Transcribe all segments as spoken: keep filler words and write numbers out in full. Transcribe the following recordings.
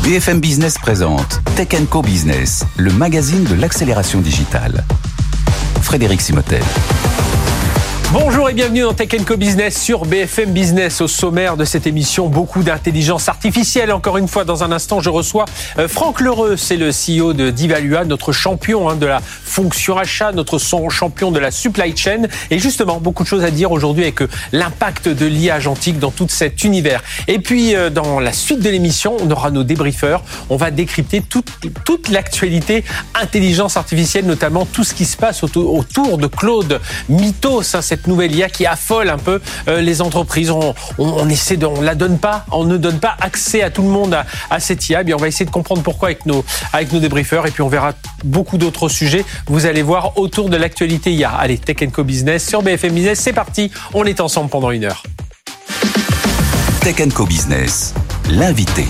B F M Business présente Tech and Co Business, le magazine de l'accélération digitale. Frédéric Simotel. Bonjour et bienvenue dans Tech and Co Business sur B F M Business. Au sommaire de cette émission, beaucoup d'intelligence artificielle. Encore une fois, dans un instant, je reçois Franck Lheureux. C'est le C E O de d'Evalua, notre champion hein, de la fonction achat, notre champion de la supply chain. Et justement, beaucoup de choses à dire aujourd'hui avec l'impact de l'I A agentique dans tout cet univers. Et puis, dans la suite de l'émission, on aura nos débriefeurs. On va décrypter toute, toute l'actualité intelligence artificielle, notamment tout ce qui se passe autour, autour de Claude Mythos, hein, cette nouvelle I A qui affole un peu euh, les entreprises. On, on, on essaie de, on la donne pas, on ne donne pas accès à tout le monde à, à cette I A. Bien, on va essayer de comprendre pourquoi avec nos, avec nos débriefeurs. Et puis, on verra beaucoup d'autres sujets. Vous allez voir autour de l'actualité I A. Allez, Tech and Co Business sur B F M Business. C'est parti. On est ensemble pendant une heure. Tech and Co Business, l'invité.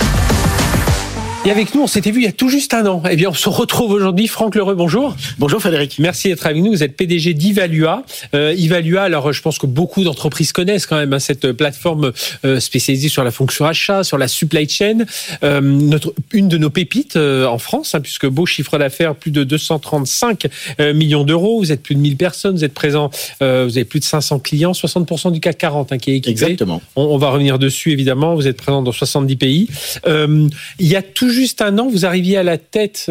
Et avec nous, on s'était vu il y a tout juste un an. Eh bien, on se retrouve aujourd'hui. Franck Lheureux, bonjour. Bonjour Frédéric. Merci d'être avec nous. Vous êtes P D G d'Evalua. Euh, Evalua, alors je pense que beaucoup d'entreprises connaissent quand même hein, cette plateforme euh, spécialisée sur la fonction achat, sur la supply chain. Euh, notre, une de nos pépites euh, en France, hein, puisque beau chiffre d'affaires, plus de deux cent trente-cinq euh, millions d'euros. Vous êtes plus de mille personnes. Vous êtes présent. Euh, vous avez plus de cinq cents clients, soixante pour cent du C A C quarante hein, qui est équipé. Exactement. On, on va revenir dessus évidemment. Vous êtes présent dans soixante-dix pays. Euh, il y a tout juste un an, vous arriviez à la tête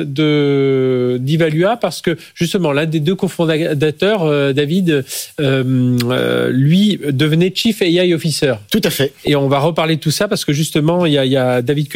de d'Evalua parce que justement l'un des deux cofondateurs, euh, David, euh, euh, lui devenait Chief A I Officer. Tout à fait. Et on va reparler de tout ça parce que justement il y a, il y a David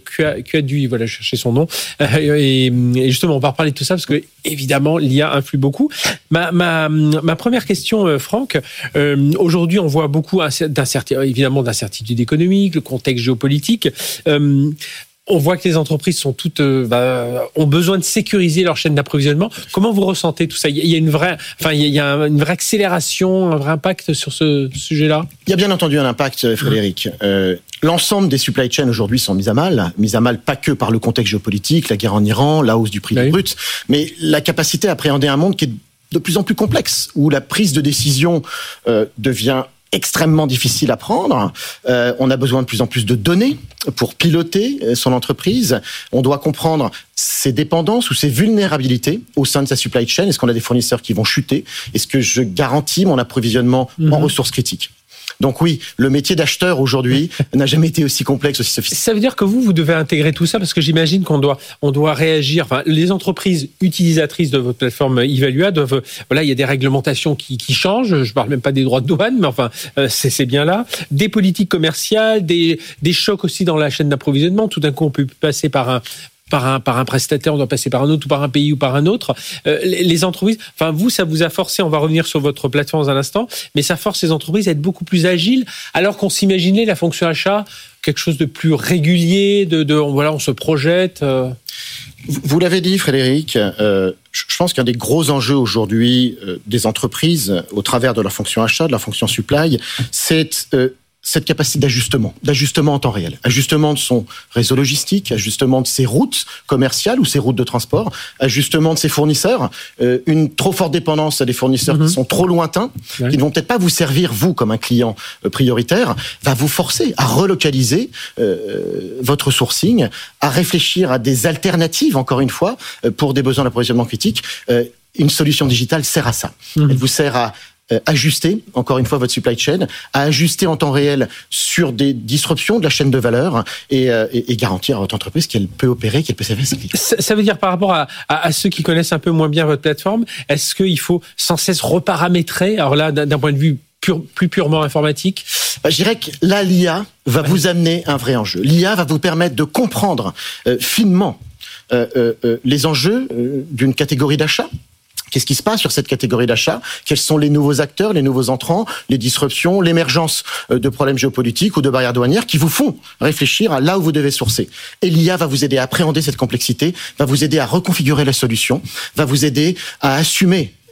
Cuadu, voilà, chercher son nom, euh, et, et justement on va reparler de tout ça parce que évidemment l'I A influe beaucoup. Ma ma ma première question, Franck, euh, aujourd'hui on voit beaucoup d'incertitudes, évidemment d'incertitudes économiques, le contexte géopolitique. Euh, On voit que les entreprises sont toutes euh, bah, ont besoin de sécuriser leur chaîne d'approvisionnement. Comment vous ressentez tout ça ? Il y a une vraie, enfin il y a une vraie accélération, un vrai impact sur ce sujet-là ? Il y a bien entendu un impact, Frédéric. Euh, l'ensemble des supply chains aujourd'hui sont mises à mal, mises à mal pas que par le contexte géopolitique, la guerre en Iran, la hausse du prix oui. du brut, mais la capacité à appréhender un monde qui est de plus en plus complexe, où la prise de décision euh, devient extrêmement difficile à prendre. Euh, on a besoin de plus en plus de données pour piloter son entreprise. On doit comprendre ses dépendances ou ses vulnérabilités au sein de sa supply chain. Est-ce qu'on a des fournisseurs qui vont chuter ? Est-ce que je garantis mon approvisionnement mmh. en ressources critiques ? Donc oui, le métier d'acheteur aujourd'hui n'a jamais été aussi complexe, aussi sophistiqué. Ça veut dire que vous, vous devez intégrer tout ça parce que j'imagine qu'on doit, on doit réagir. Enfin, les entreprises utilisatrices de votre plateforme Evalua doivent, voilà, il y a des réglementations qui, qui changent. Je parle même pas des droits de douane, mais enfin, euh, c'est, c'est bien là. Des politiques commerciales, des, des chocs aussi dans la chaîne d'approvisionnement. Tout d'un coup, on peut passer par un par un par un prestataire, on doit passer par un autre ou par un pays ou par un autre. Euh, les, les entreprises, enfin vous, ça vous a forcé, on va revenir sur votre plateforme dans un instant, mais ça force les entreprises à être beaucoup plus agiles, alors qu'on s'imaginait la fonction achat quelque chose de plus régulier, de, de voilà, on se projette. Euh... Vous, vous l'avez dit, Frédéric. Euh, je pense qu'un des gros enjeux aujourd'hui euh, des entreprises, au travers de leur fonction achat, de leur fonction supply, c'est euh, cette capacité d'ajustement, d'ajustement en temps réel, ajustement de son réseau logistique, ajustement de ses routes commerciales ou ses routes de transport, ajustement de ses fournisseurs, euh, une trop forte dépendance à des fournisseurs mmh. qui sont trop lointains, ouais. qui ne vont peut-être pas vous servir, vous, comme un client euh, prioritaire, va vous forcer à relocaliser euh, votre sourcing, à réfléchir à des alternatives, encore une fois, euh, pour des besoins d'approvisionnement critiques. Euh, une solution digitale sert à ça. Mmh. Elle vous sert à Euh, ajuster, encore une fois, votre supply chain, à ajuster en temps réel sur des disruptions de la chaîne de valeur et, euh, et, et garantir à votre entreprise qu'elle peut opérer, qu'elle peut servir ses clients. Ça, ça veut dire par rapport à, à, à ceux qui connaissent un peu moins bien votre plateforme, est-ce qu'il faut sans cesse reparamétrer, alors là, d'un, d'un point de vue pur, plus purement informatique ? Bah, je dirais que là, l'I A va ouais. vous amener un vrai enjeu. L'I A va vous permettre de comprendre euh, finement euh, euh, les enjeux euh, d'une catégorie d'achat. Qu'est-ce qui se passe sur cette catégorie d'achat ? Quels sont les nouveaux acteurs, les nouveaux entrants, les disruptions, l'émergence de problèmes géopolitiques ou de barrières douanières qui vous font réfléchir à là où vous devez sourcer. Et l'I A va vous aider à appréhender cette complexité, va vous aider à reconfigurer la solution, va vous aider à assumer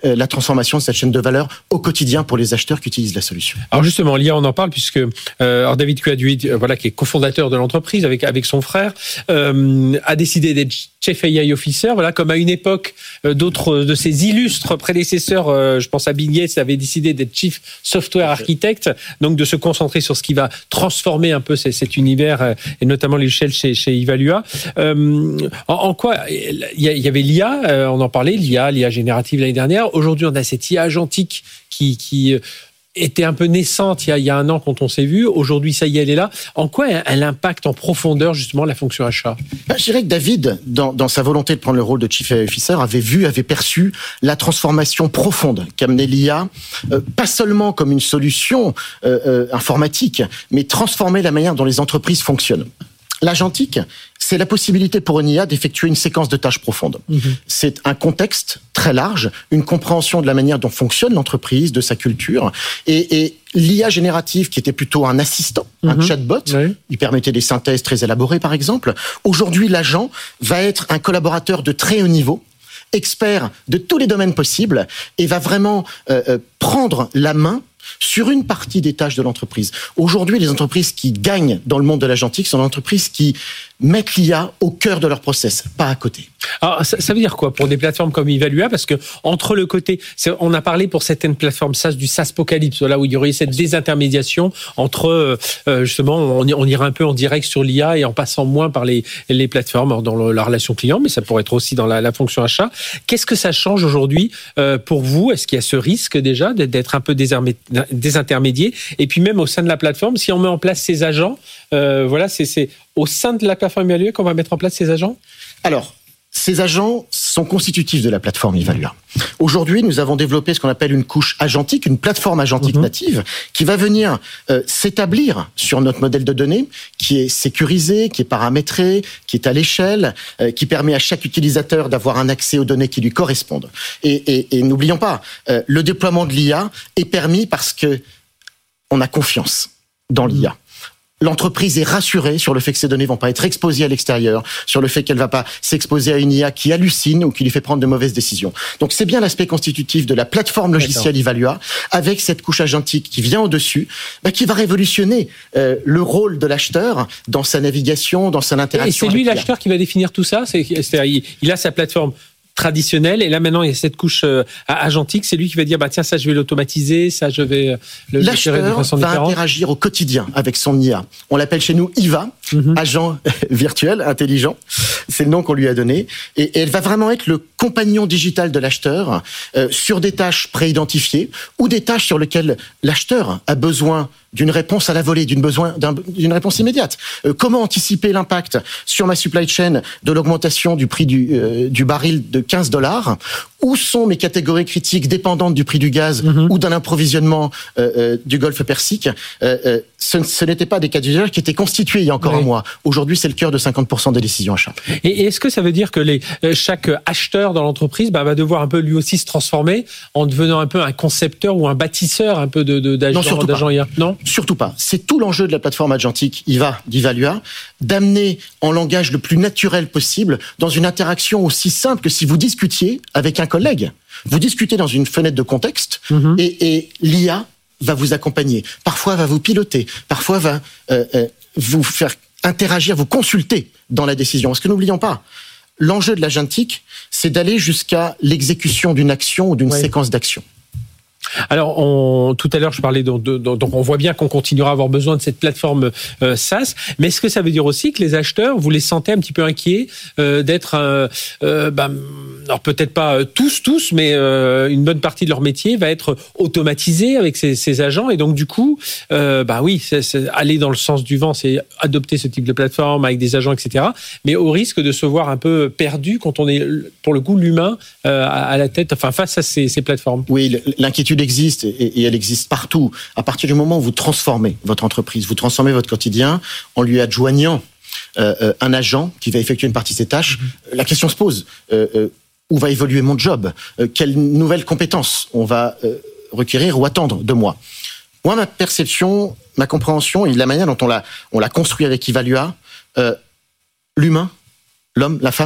euh, la transformation de cette chaîne de valeur au quotidien pour les acheteurs qui utilisent la solution. Alors justement, l'I A, on en parle puisque euh, alors David Cuaduit, euh, voilà, qui est cofondateur de l'entreprise avec avec son frère, euh, a décidé d'être Chief A I Officer. Voilà, comme à une époque, euh, d'autres de ses illustres prédécesseurs, euh, je pense à Bill Gates, avait décidé d'être Chief Software Architect, donc de se concentrer sur ce qui va transformer un peu cet, cet univers euh, et notamment l'échelle chez chez Evalua. Euh, en, en quoi il y, y avait l'I A, euh, on en parlait, l'I A, l'I A générative l'année dernière. Aujourd'hui, on a cette I A agentique qui qui était un peu naissante il y a, il y a un an quand on s'est vu. Aujourd'hui, ça y est, elle est là. En quoi elle impacte en profondeur justement la fonction achat ? Ben, je dirais que David, dans, dans sa volonté de prendre le rôle de Chief A I Officer, avait vu, avait perçu la transformation profonde qu'amenait l'I A, euh, pas seulement comme une solution euh, euh, informatique, mais transformer la manière dont les entreprises fonctionnent. L'agentique, c'est la possibilité pour une I A d'effectuer une séquence de tâches profondes. Mmh. C'est un contexte très large, une compréhension de la manière dont fonctionne l'entreprise, de sa culture. Et, et l'I A générative, qui était plutôt un assistant, mmh. un chatbot, oui. il permettait des synthèses très élaborées, par exemple. Aujourd'hui, l'agent va être un collaborateur de très haut niveau, expert de tous les domaines possibles, et va vraiment euh, prendre la main sur une partie des tâches de l'entreprise. Aujourd'hui, les entreprises qui gagnent dans le monde de l'agentique sont des entreprises qui mettent l'I A au cœur de leur process, pas à côté. Alors, ça, ça veut dire quoi pour des plateformes comme Evalua ? Parce que entre le côté, c'est, on a parlé pour certaines plateformes SaaS du SaaSpocalypse, là où il y aurait cette désintermédiation entre euh, justement, on, on ira un peu en direct sur l'I A et en passant moins par les, les plateformes dans le, la relation client, mais ça pourrait être aussi dans la, la fonction achat. Qu'est-ce que ça change aujourd'hui euh, pour vous ? Est-ce qu'il y a ce risque déjà d'être un peu désarmé, désintermédié ? Et puis même au sein de la plateforme, si on met en place ces agents, euh, voilà, c'est, c'est au sein de la plateforme Evalua qu'on va mettre en place ces agents ? Alors, ces agents sont constitutifs de la plateforme Evalua. Aujourd'hui, nous avons développé ce qu'on appelle une couche agentique, une plateforme agentique mmh. native, qui va venir euh, s'établir sur notre modèle de données, qui est sécurisé, qui est paramétré, qui est à l'échelle, euh, qui permet à chaque utilisateur d'avoir un accès aux données qui lui correspondent. Et, et, et n'oublions pas, euh, le déploiement de l'I A est permis parce que on a confiance dans l'I A. Mmh. L'entreprise est rassurée sur le fait que ces données vont pas être exposées à l'extérieur, sur le fait qu'elle va pas s'exposer à une I A qui hallucine ou qui lui fait prendre de mauvaises décisions. Donc c'est bien l'aspect constitutif de la plateforme logicielle Evalua, avec cette couche agentique qui vient au-dessus, bah, qui va révolutionner euh, le rôle de l'acheteur dans sa navigation, dans son interaction. Et c'est lui l'acheteur qui va définir tout ça. C'est, c'est-à-dire, il a sa plateforme traditionnel, et là maintenant il y a cette couche euh, agentique, c'est lui qui va dire bah tiens ça je vais l'automatiser, ça je vais le l'acheteur de façon va différente. Interagir au quotidien avec son I A. On l'appelle chez nous I V A, mm-hmm. agent virtuel intelligent, c'est le nom qu'on lui a donné, et, et elle va vraiment être le compagnon digital de l'acheteur euh, sur des tâches préidentifiées ou des tâches sur lesquelles l'acheteur a besoin d'une réponse à la volée, d'une besoin d'un, d'une réponse immédiate. Euh, comment anticiper l'impact sur ma supply chain de l'augmentation du prix du, euh, du baril de quinze dollars ? Où sont mes catégories critiques dépendantes du prix du gaz mm-hmm. ou d'un approvisionnement euh, euh, du Golfe Persique ? euh, euh, ce, ce n'étaient pas des cas d'usage qui étaient constitués il y a encore oui. un mois. Aujourd'hui, c'est le cœur de cinquante pour cent des décisions achats. Et, et est-ce que ça veut dire que les, chaque acheteur dans l'entreprise bah, va devoir un peu lui aussi se transformer en devenant un peu un concepteur ou un bâtisseur un peu de, de, d'agents, non, surtout d'agents pas. I A ? Non ? Surtout pas. C'est tout l'enjeu de la plateforme agentique I V A d'Evalua, d'amener en langage le plus naturel possible dans une interaction aussi simple que si vous discutiez avec un collègue. Vous discutez dans une fenêtre de contexte mmh. et, et l'I A va vous accompagner. Parfois va vous piloter, parfois va euh, euh, vous faire interagir, vous consulter dans la décision. Parce que n'oublions pas, l'enjeu de l'agentique, c'est d'aller jusqu'à l'exécution d'une action ou d'une oui. séquence d'actions. Alors, on, tout à l'heure, je parlais de, de, de, donc on voit bien qu'on continuera à avoir besoin de cette plateforme euh, SaaS. Mais est-ce que ça veut dire aussi que les acheteurs, vous les sentez un petit peu inquiets euh, d'être, euh, euh, bah, alors peut-être pas tous, tous, mais euh, une bonne partie de leur métier va être automatisée avec ces, ces agents, et donc du coup, euh, bah oui, c'est, c'est aller dans le sens du vent, c'est adopter ce type de plateforme avec des agents, et cetera. Mais au risque de se voir un peu perdu quand on est, pour le coup, l'humain euh, à la tête, enfin face à ces, ces plateformes. Oui, l'inquiétude existe et elle existe partout. À partir du moment où vous transformez votre entreprise, vous transformez votre quotidien en lui adjoignant euh, un agent qui va effectuer une partie de ses tâches, mmh. la question se pose. Euh, euh, où va évoluer mon job ? euh, Quelles nouvelles compétences on va euh, requérir ou attendre de moi ? Moi, ma perception, ma compréhension et la manière dont on l'a, on l'a construit avec Evalua, euh, l'humain, l'homme, la femme,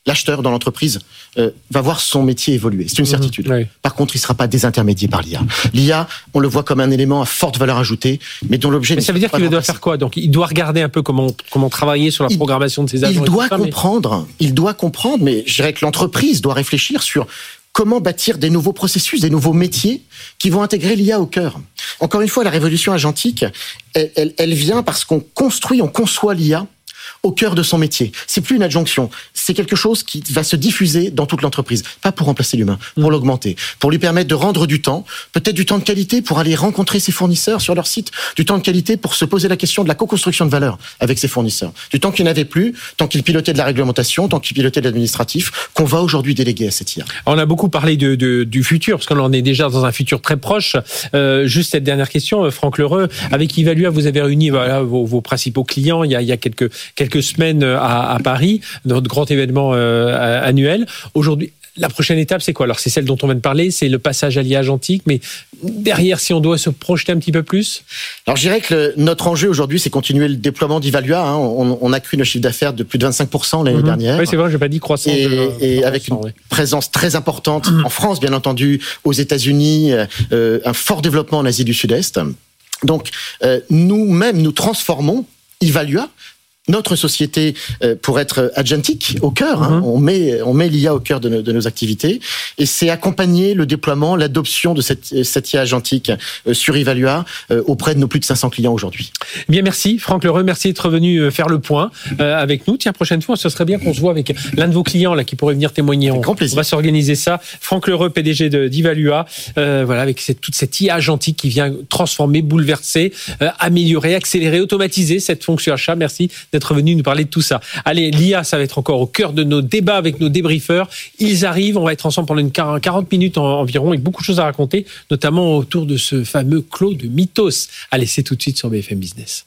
l'acheteur dans l'entreprise euh, va voir son métier évoluer. C'est une certitude. Mmh, oui. Par contre, il ne sera pas désintermédié par l'I A. L'I A, on le voit comme un élément à forte valeur ajoutée, mais dont l'objet... Mais ça veut dire qu'il doit faire quoi? Donc, il doit regarder un peu comment, comment travailler sur la programmation de ses agents. Il doit ça, comprendre, mais... il doit comprendre, mais je dirais que l'entreprise doit réfléchir sur comment bâtir des nouveaux processus, des nouveaux métiers qui vont intégrer l'I A au cœur. Encore une fois, la révolution agentique, elle, elle, elle vient parce qu'on construit, on conçoit l'I A au cœur de son métier. C'est plus une adjonction, c'est quelque chose qui va se diffuser dans toute l'entreprise. Pas pour remplacer l'humain, pour mmh. l'augmenter, pour lui permettre de rendre du temps, peut-être du temps de qualité pour aller rencontrer ses fournisseurs sur leur site, du temps de qualité pour se poser la question de la co-construction de valeur avec ses fournisseurs, du temps qu'il n'avait plus, tant qu'il pilotait de la réglementation, tant qu'il pilotait de l'administratif, qu'on va aujourd'hui déléguer à cette I A. On a beaucoup parlé de, de, du futur, parce qu'on en est déjà dans un futur très proche. Euh, juste cette dernière question, Franck Lheureux, avec Evalua, vous avez réuni voilà, vos, vos principaux clients il y a, il y a quelques, quelques semaines à, à Paris, notre grand événement euh, annuel. Aujourd'hui, la prochaine étape, c'est quoi? Alors, c'est celle dont on vient de parler, c'est le passage à l'I A agentique, mais derrière, si on doit se projeter un petit peu plus? Alors, je dirais que le, notre enjeu aujourd'hui, c'est continuer le déploiement d'Evalua. Hein. On, on a cru nos chiffres d'affaires de plus de vingt-cinq pour cent l'année mmh. dernière. Oui, c'est vrai, j'ai pas dit croissance. Et, de, et avec une oui. présence très importante mmh. en France, bien entendu, aux États-Unis, euh, un fort développement en Asie du Sud-Est. Donc, euh, nous-mêmes, nous transformons Evalua, notre société, euh, pour être agentique au cœur. Hein. Mm-hmm. On met, on met l'I A au cœur de nos, de nos activités. Et c'est accompagner le déploiement, l'adoption de cette, cette I A agentique euh, sur Evalua euh, auprès de nos plus de cinq cents clients aujourd'hui. Bien, merci. Franck Lheureux, merci d'être venu faire le point euh, avec nous. Tiens, prochaine fois, ce serait bien qu'on se voit avec l'un de vos clients là qui pourrait venir témoigner. Avec grand plaisir. On va s'organiser ça. Franck Lheureux, P D G de, d'Evalua, euh, voilà, avec cette, toute cette I A agentique qui vient transformer, bouleverser, euh, améliorer, accélérer, automatiser cette fonction achat. Merci d'être venu nous parler de tout ça. Allez, l'I A, ça va être encore au cœur de nos débats avec nos débriefeurs. Ils arrivent, on va être ensemble pendant une quarante minutes environ avec beaucoup de choses à raconter, notamment autour de ce fameux Claude Mythos. Allez, c'est tout de suite sur B F M Business.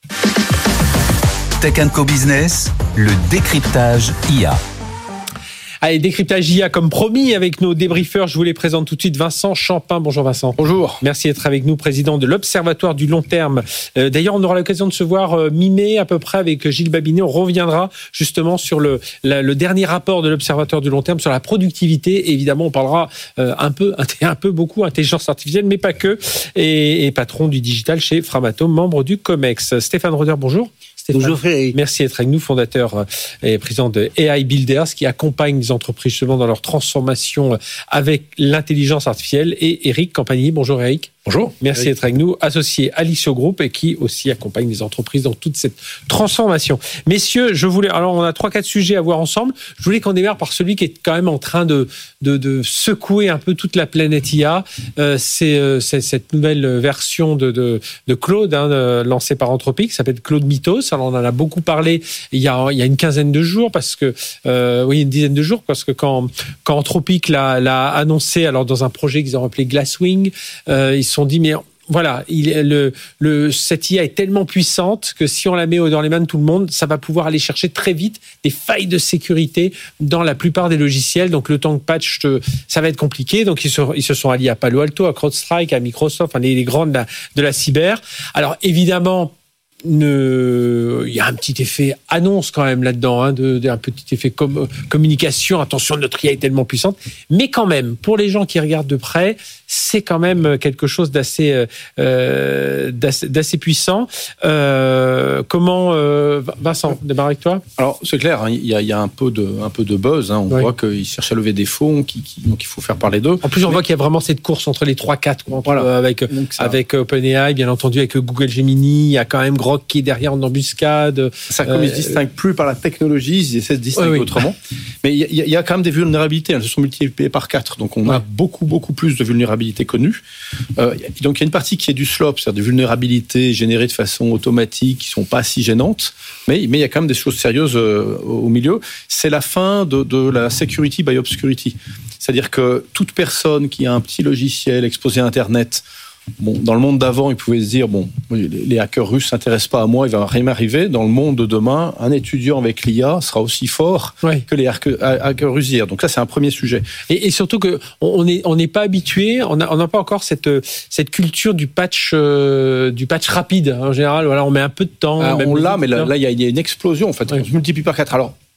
Tech and Co Business, le décryptage I A. Allez, décryptage I A comme promis avec nos débriefeurs. Je vous les présente tout de suite. Vincent Champin. Bonjour Vincent. Bonjour. Merci d'être avec nous, président de l'Observatoire du long terme. Euh, d'ailleurs, on aura l'occasion de se voir euh, mi-mai à peu près avec Gilles Babinet. On reviendra justement sur le, la, le dernier rapport de l'Observatoire du long terme sur la productivité. Et évidemment, on parlera euh, un peu, un peu beaucoup intelligence artificielle, mais pas que. Et, et patron du digital chez Framatome, membre du COMEX. Stéphane Roder, bonjour. Stéphane. Bonjour Frédéric. Merci d'être avec nous, fondateur et président de A I Builders, qui accompagne les entreprises justement dans leur transformation avec l'intelligence artificielle. Et Eric Campagny. Bonjour Eric. Bonjour. Merci Eric. d'être avec nous, associé Alicio Group et qui aussi accompagne les entreprises dans toute cette transformation. Messieurs, je voulais, alors on a trois, quatre sujets à voir ensemble. Je voulais qu'on démarre par celui qui est quand même en train de, de, de secouer un peu toute la planète I A. Euh, c'est, euh, c'est cette nouvelle version de, de, de Claude, hein, de, lancée par Anthropic, qui s'appelle Claude Mythos. Alors on en a beaucoup parlé il y a, il y a une quinzaine de jours, parce que, euh, oui, une dizaine de jours, parce que quand, quand Anthropic l'a, l'a annoncé, alors dans un projet qu'ils ont appelé Glasswing, euh, ils se sont dit, mais voilà, il, le, le, cette I A est tellement puissante que si on la met dans les mains de tout le monde, ça va pouvoir aller chercher très vite des failles de sécurité dans la plupart des logiciels. Donc le temps de patch, ça va être compliqué. Donc ils se, ils se sont alliés à Palo Alto, à CrowdStrike, à Microsoft, enfin les, les grandes de la, de la cyber. Alors évidemment, Ne... il y a un petit effet annonce quand même là-dedans, hein, de, de, un petit effet com- communication. Attention, notre I A est tellement puissante, mais quand même, pour les gens qui regardent de près, c'est quand même quelque chose d'assez, euh, d'assez, d'assez puissant. Euh, comment, euh, Vincent, démarre avec toi. Alors c'est clair, hein, il y a, il y a un peu de, un peu de buzz. Hein, on oui. voit qu'ils cherchent à lever des fonds, qui, qui, donc il faut faire parler d'eux. En plus, on mais... voit qu'il y a vraiment cette course entre les trois quatre, quoi, entre, voilà. euh, avec ça... avec OpenAI, bien entendu, avec Google Gemini. Il y a quand même Grok qui est derrière en embuscade. Ça, comme euh, ils ne se distinguent plus par la technologie, ils essaient de se distinguer oui, oui. autrement. Mais il y, y a quand même des vulnérabilités. Elles se sont multipliées par quatre. Donc, on ouais. a beaucoup, beaucoup plus de vulnérabilités connues. Euh, donc, il y a une partie qui est du slop, c'est-à-dire des vulnérabilités générées de façon automatique, qui ne sont pas si gênantes. Mais, mais il y a quand même des choses sérieuses euh, au milieu. C'est la fin de, de la security by obscurity. C'est-à-dire que toute personne qui a un petit logiciel exposé à Internet, bon, dans le monde d'avant, ils pouvaient se dire, bon, les hackers russes ne s'intéressent pas à moi, il ne va rien m'arriver. Dans le monde de demain, un étudiant avec l'I A sera aussi fort oui. que les hackers russes d'hier. Donc ça, c'est un premier sujet. Et, et surtout qu'on n'est on n'est pas habitué, on n'a on n'a pas encore cette, cette culture du patch, euh, du patch rapide. En général, voilà, on met un peu de temps. Ah, on l'a, mais là, là, il y a une explosion. En fait, oui. on se multiplie par quatre. Alors,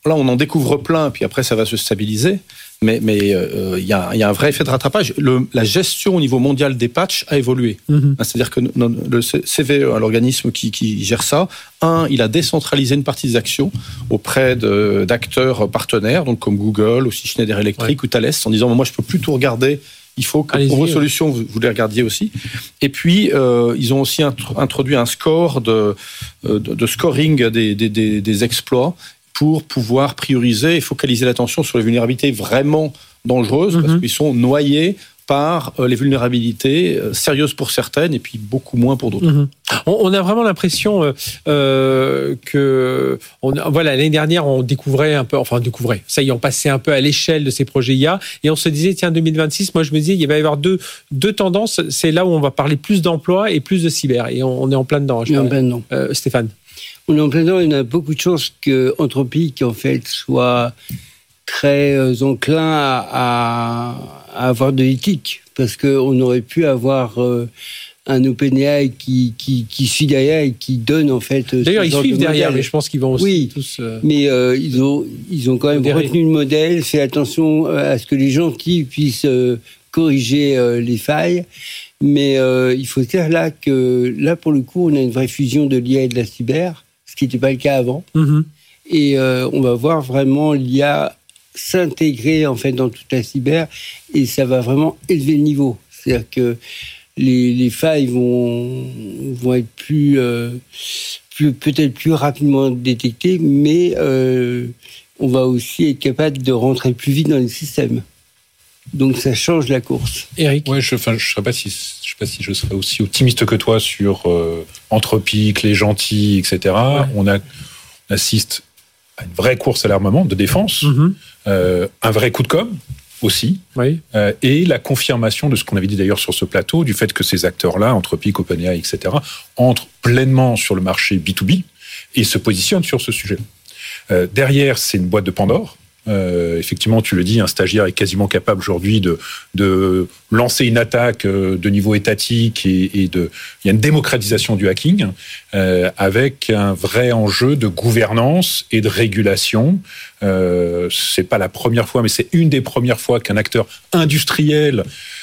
là, on en découvre plein, puis après, ça va se stabiliser. Mais mais il euh, y, a, y a un vrai effet de rattrapage. Le, la gestion au niveau mondial des patchs a évolué. Mm-hmm. C'est-à-dire que no, le C V E, l'organisme qui, qui gère ça, un, il a décentralisé une partie des actions auprès de, d'acteurs partenaires, donc comme Google, aussi Schneider Electric ouais. ou Thales, en disant moi je peux plus tout regarder. Il faut que Allez-y, pour vos ouais. solutions, vous, vous les regardiez aussi. Et puis, euh, ils ont aussi int- introduit un score de, de, de scoring des, des, des, des exploits pour pouvoir prioriser et focaliser l'attention sur les vulnérabilités vraiment dangereuses, mm-hmm. parce qu'ils sont noyés par les vulnérabilités sérieuses pour certaines et puis beaucoup moins pour d'autres. Mmh. On, on a vraiment l'impression euh, euh, que, on, voilà, l'année dernière, on découvrait un peu, enfin, on découvrait, ça y est, on passait un peu à l'échelle de ces projets I A et on se disait, tiens, deux mille vingt-six, moi je me disais, il va y avoir deux, deux tendances, c'est là où on va parler plus d'emploi et plus de cyber et on, on est en plein dedans. Je en plein dedans. Euh, Stéphane. On est en plein dedans, il y a beaucoup de chances que Anthropic, en fait, soit très enclin à, à avoir de l'éthique, parce qu'on aurait pu avoir euh, un OpenAI qui, qui, qui suit derrière et qui donne en fait... D'ailleurs, ils suivent de derrière, mais je pense qu'ils vont aussi oui, tous... Euh, mais euh, ils, ont, ils ont quand même modéré. retenu le modèle, fait attention à ce que les gentils puissent euh, corriger euh, les failles, mais euh, il faut dire là que, là pour le coup, on a une vraie fusion de l'I A et de la cyber, ce qui n'était pas le cas avant, mm-hmm. et euh, on va voir vraiment l'I A s'intégrer en fait dans toute la cyber et ça va vraiment élever le niveau. C'est-à-dire que les, les failles vont, vont être plus, euh, plus, peut-être plus rapidement détectées, mais euh, on va aussi être capable de rentrer plus vite dans les systèmes. Donc ça change la course. Eric ? Ouais, je ne sais pas si je sais pas si je serais aussi optimiste que toi sur euh, Anthropic, les gentils, et cetera. Ouais. On, a, on assiste à une vraie course à l'armement de défense, mm-hmm. euh, un vrai coup de com' aussi, oui. euh, et la confirmation de ce qu'on avait dit d'ailleurs sur ce plateau, du fait que ces acteurs-là, Anthropic, OpenAI, et cetera, entrent pleinement sur le marché B deux B et se positionnent sur ce sujet. Euh, derrière, c'est une boîte de Pandore. Euh, effectivement, tu le dis, un stagiaire est quasiment capable aujourd'hui de, de lancer une attaque de niveau étatique et, et de, il y a une démocratisation du hacking euh, avec un vrai enjeu de gouvernance et de régulation. Euh, c'est pas la première fois, mais c'est une des premières fois qu'un acteur industriel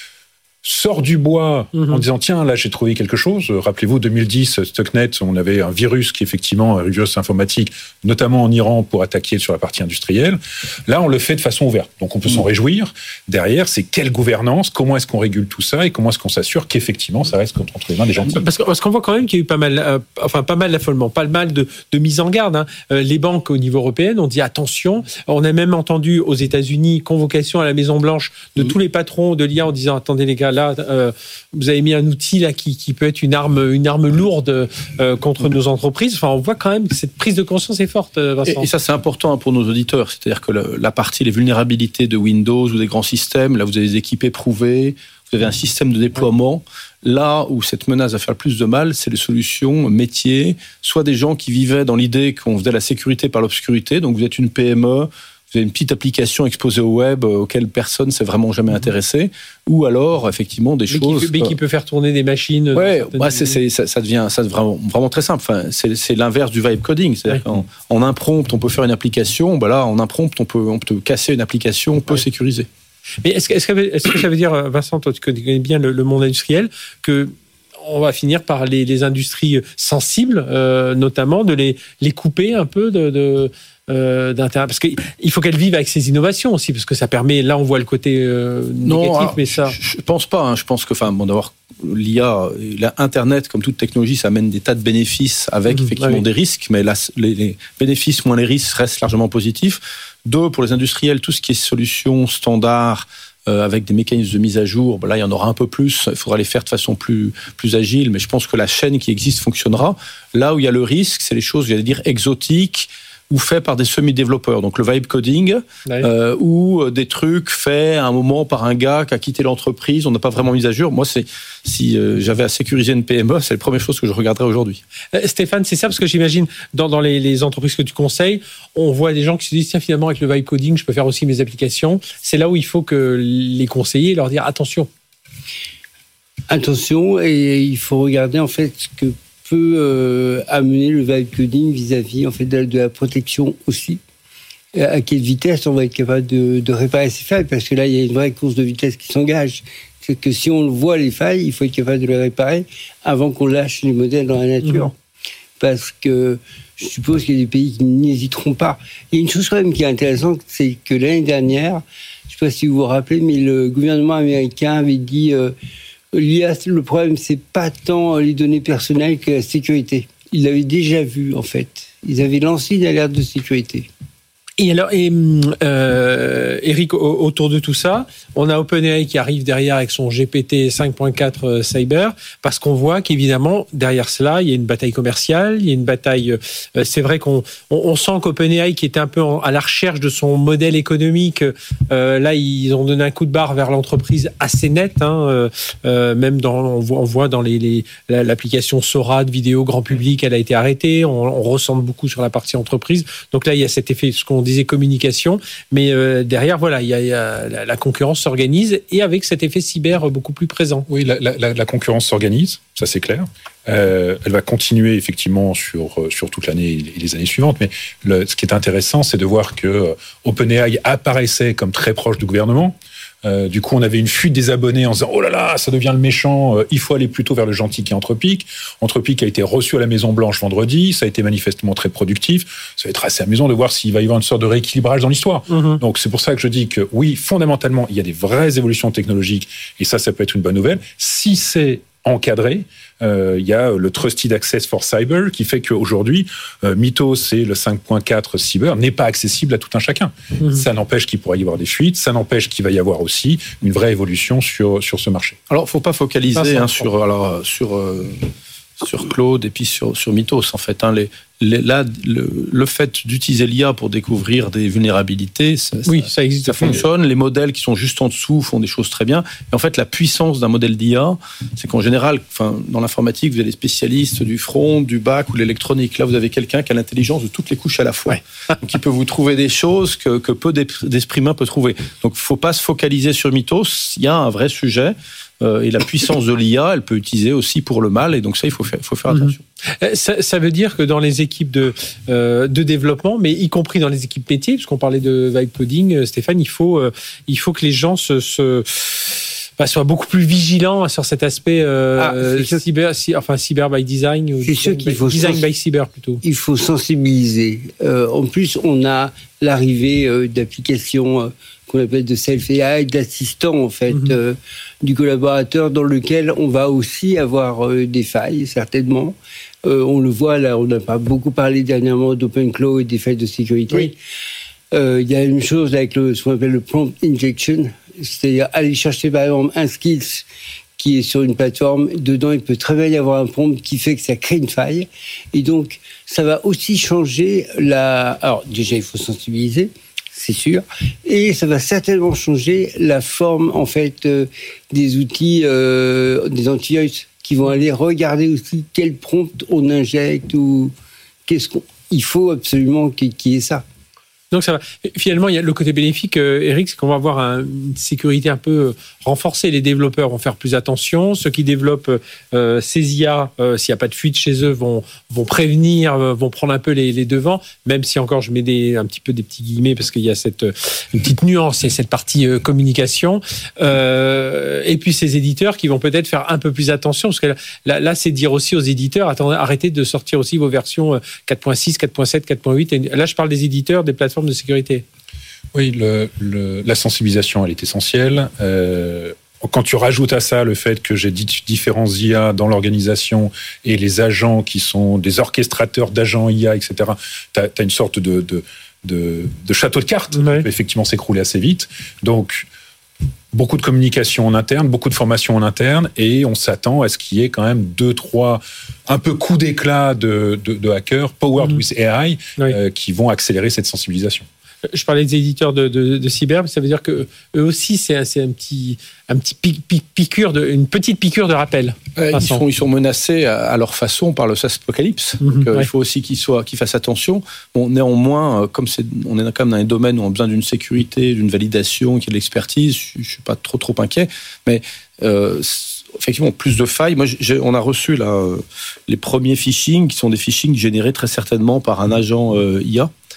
sort du bois mmh. en disant tiens là j'ai trouvé quelque chose. Rappelez-vous deux mille dix Stuxnet, on avait un virus qui effectivement un virus informatique notamment en Iran pour attaquer sur la partie industrielle. Là on le fait de façon ouverte donc on peut mmh. s'en réjouir. Derrière c'est quelle gouvernance, comment est-ce qu'on régule tout ça et comment est-ce qu'on s'assure qu'effectivement ça reste entre les mains des gentils. Parce, que, parce qu'on voit quand même qu'il y a eu pas mal euh, enfin pas mal d'affolement, pas mal de, de mise en garde hein. euh, les banques au niveau européen ont dit attention, on a même entendu aux États-Unis convocation à la Maison Blanche de mmh. tous les patrons de l'I A en disant attendez les gars là, euh, vous avez mis un outil là qui, qui peut être une arme, une arme lourde euh, contre nos entreprises. Enfin, on voit quand même que cette prise de conscience est forte, Vincent. Et, et ça, c'est important pour nos auditeurs. C'est-à-dire que la, la partie, les vulnérabilités de Windows ou des grands systèmes, là, vous avez des équipes éprouvées, vous avez un système de déploiement. Ouais. Là où cette menace va faire le plus de mal, c'est les solutions métiers, soit des gens qui vivaient dans l'idée qu'on faisait la sécurité par l'obscurité. Donc, vous êtes une P M E, vous avez une petite application exposée au web auquel personne ne s'est vraiment jamais intéressé, ou alors effectivement des mais choses. Qui, mais qui peut faire tourner des machines. Ouais, ouais c'est, c'est, ça, ça devient, ça devient vraiment, vraiment très simple. Enfin, c'est, c'est l'inverse du vibe coding. C'est-à-dire ouais. qu'en en imprompt, on peut faire une application. Ben là, en imprompt, on peut, on peut casser une application, on peut ouais. sécuriser. Mais est-ce, est-ce, que, est-ce que ça veut dire, Vincent, toi tu connais bien le, le monde industriel, que on va finir par les, les industries sensibles, euh, notamment, de les, les couper un peu de, de Euh, d'intérêt, parce qu'il faut qu'elle vive avec ses innovations aussi, parce que ça permet, là on voit le côté euh, négatif, non, alors, mais ça... Je, je pense pas, hein, je pense que, enfin, bon, d'abord, l'I A, l'Internet, comme toute technologie, ça amène des tas de bénéfices avec, mmh, effectivement, oui. des risques, mais là, les, les bénéfices moins les risques restent largement positifs. Deux, pour les industriels, tout ce qui est solutions standards, Euh, avec des mécanismes de mise à jour, ben là il y en aura un peu plus, il faudra les faire de façon plus, plus agile, mais je pense que la chaîne qui existe fonctionnera. Là où il y a le risque, c'est les choses, j'allais dire, exotiques, ou fait par des semi-développeurs, donc le vibe coding, oui. euh, ou des trucs faits à un moment par un gars qui a quitté l'entreprise, on n'a pas vraiment mis à jour. Moi, c'est, si euh, j'avais à sécuriser une P M E, c'est la première chose que je regarderais aujourd'hui. Euh, Stéphane, c'est ça, parce que j'imagine, dans, dans les, les entreprises que tu conseilles, on voit des gens qui se disent, tiens, finalement, avec le vibe coding, je peux faire aussi mes applications. C'est là où il faut que les conseiller, leur dire, attention. Attention, et il faut regarder, en fait, ce que peut euh, amener le vibe coding vis-à-vis en fait de, de la protection aussi. à quelle vitesse on va être capable de, de réparer ces failles, parce que là, il y a une vraie course de vitesse qui s'engage. C'est que si on voit les failles, il faut être capable de les réparer avant qu'on lâche les modèles dans la nature. Mmh. Parce que je suppose qu'il y a des pays qui n'hésiteront pas. Il y a une chose quand même qui est intéressante, c'est que l'année dernière, je ne sais pas si vous vous rappelez, mais le gouvernement américain avait dit euh, l'I A, le problème, c'est pas tant les données personnelles que la sécurité. Ils l'avaient déjà vu, en fait. Ils avaient lancé une alerte de sécurité. Et alors, et, euh, Eric, autour de tout ça, on a OpenAI qui arrive derrière avec son G P T cinq point quatre Cyber, parce qu'on voit qu'évidemment, derrière cela, il y a une bataille commerciale, il y a une bataille... Euh, c'est vrai qu'on on, on sent qu'OpenAI, qui était un peu en, à la recherche de son modèle économique, euh, là, ils ont donné un coup de barre vers l'entreprise assez net, hein, euh, même dans, on voit, on voit dans les, les, l'application Sora de vidéo grand public, elle a été arrêtée, on, on ressent beaucoup sur la partie entreprise. Donc là, il y a cet effet, ce qu'on disait communication, mais euh, derrière, voilà, il y a, il y a la, la concurrence s'organise et avec cet effet cyber beaucoup plus présent. Oui, la, la, la concurrence s'organise, ça c'est clair. Euh, elle va continuer effectivement sur sur toute l'année et les années suivantes. Mais le, ce qui est intéressant, c'est de voir que OpenAI apparaissait comme très proche du gouvernement. Euh, du coup, on avait une fuite des abonnés en disant « Oh là là, ça devient le méchant, euh, il faut aller plutôt vers le gentil qui est Anthropic ». Anthropic a été reçu à la Maison-Blanche vendredi, ça a été manifestement très productif. Ça va être assez amusant de voir s'il va y avoir une sorte de rééquilibrage dans l'histoire. Mmh. Donc, c'est pour ça que je dis que oui, fondamentalement, il y a des vraies évolutions technologiques et ça, ça peut être une bonne nouvelle. Si c'est encadré, euh, il y a le Trusted Access for Cyber qui fait qu'aujourd'hui, euh, Mythos et le cinq point quatre Cyber n'est pas accessible à tout un chacun. Mmh. Ça n'empêche qu'il pourrait y avoir des fuites, ça n'empêche qu'il va y avoir aussi une vraie évolution sur, sur ce marché. Alors, il ne faut pas focaliser hein, sur, alors, sur, euh, sur Claude et puis sur, sur Mythos, en fait. Hein, les, les, là, le, le fait d'utiliser l'I A pour découvrir des vulnérabilités, ça, oui, ça, ça, existe ça fonctionne. Les modèles qui sont juste en dessous font des choses très bien. Et en fait, la puissance d'un modèle d'I A, c'est qu'en général, enfin, dans l'informatique, vous avez des spécialistes du front, du bac ou de l'électronique. Là, vous avez quelqu'un qui a l'intelligence de toutes les couches à la fois. Ouais. Donc, il peut vous trouver des choses que, que peu d'esprits humains peuvent trouver. Donc, il ne faut pas se focaliser sur Mythos. Il y a un vrai sujet. Euh, et la puissance de l'I A, elle peut utiliser aussi pour le mal. Et donc, ça, il faut faire, faut faire attention. Mmh. Ça, ça veut dire que dans les équipes de, euh, de développement, mais y compris dans les équipes métiers, puisqu'on parlait de vibe coding, Stéphane, il faut, euh, il faut que les gens se, se bah, soient beaucoup plus vigilants sur cet aspect euh, ah, cyber, enfin cyber by design ou c'est sûr qu'il by, faut design sens- by cyber plutôt. Il faut sensibiliser. Euh, en plus, on a l'arrivée euh, d'applications euh, qu'on appelle de self-A I, d'assistants en fait mm-hmm. euh, du collaborateur, dans lequel on va aussi avoir euh, des failles certainement. Euh, on le voit là, on n'a pas beaucoup parlé dernièrement d'OpenClaw et des failles de sécurité. Oui. Euh, il y a une chose avec le, ce qu'on appelle le prompt injection, c'est-à-dire aller chercher par exemple un skills qui est sur une plateforme, dedans il peut très bien y avoir un prompt qui fait que ça crée une faille, et donc ça va aussi changer la... Alors déjà il faut sensibiliser, c'est sûr, et ça va certainement changer la forme en fait euh, des outils, euh, des antivirus qui vont aller regarder aussi quel prompt on injecte ou qu'est-ce qu'on... Il faut absolument qu'il y ait ça. Donc ça va. Finalement, il y a le côté bénéfique, euh, Eric, c'est qu'on va avoir un, une sécurité un peu renforcée. Les développeurs vont faire plus attention. Ceux qui développent euh, ces I A, euh, s'il n'y a pas de fuite chez eux, vont, vont prévenir, euh, vont prendre un peu les, les devants. Même si encore je mets des, un petit peu des petits guillemets parce qu'il y a cette une petite nuance et cette partie euh, communication. Euh, et puis ces éditeurs qui vont peut-être faire un peu plus attention parce que là, là, là c'est dire aussi aux éditeurs, attendez, arrêtez de sortir aussi vos versions quatre point six, quatre point sept, quatre point huit. Et là, je parle des éditeurs, des plateformes de sécurité. Oui, le, le, la sensibilisation, elle est essentielle. Euh, quand tu rajoutes à ça le fait que j'ai différents I A dans l'organisation et les agents qui sont des orchestrateurs d'agents I A, et cetera, tu as une sorte de, de, de, de château de cartes ouais. qui peut effectivement s'écrouler assez vite. Donc, beaucoup de communication en interne, beaucoup de formation en interne, et on s'attend à ce qu'il y ait quand même deux, trois, un peu coups d'éclat de, de, de hackers, powered mmh. with A I, oui. euh, qui vont accélérer cette sensibilisation. Je parlais des éditeurs de, de, de cyber, mais ça veut dire que eux aussi, c'est, c'est un petit, un petit pic, pic, piqûre de, une petite piqûre de rappel. Euh, ils, sont, ils sont menacés à, à leur façon par le SaaSpocalypse. Mm-hmm, donc, euh, ouais. Il faut aussi qu'ils, soient, qu'ils fassent attention. Bon, néanmoins, comme c'est, on est quand même dans un domaine où on a besoin d'une sécurité, d'une validation, qu'il y a de l'expertise, je ne suis pas trop, trop inquiet. Mais euh, effectivement, plus de failles. Moi, j'ai, on a reçu là, euh, les premiers phishing, qui sont des phishing générés très certainement par un agent euh, I A.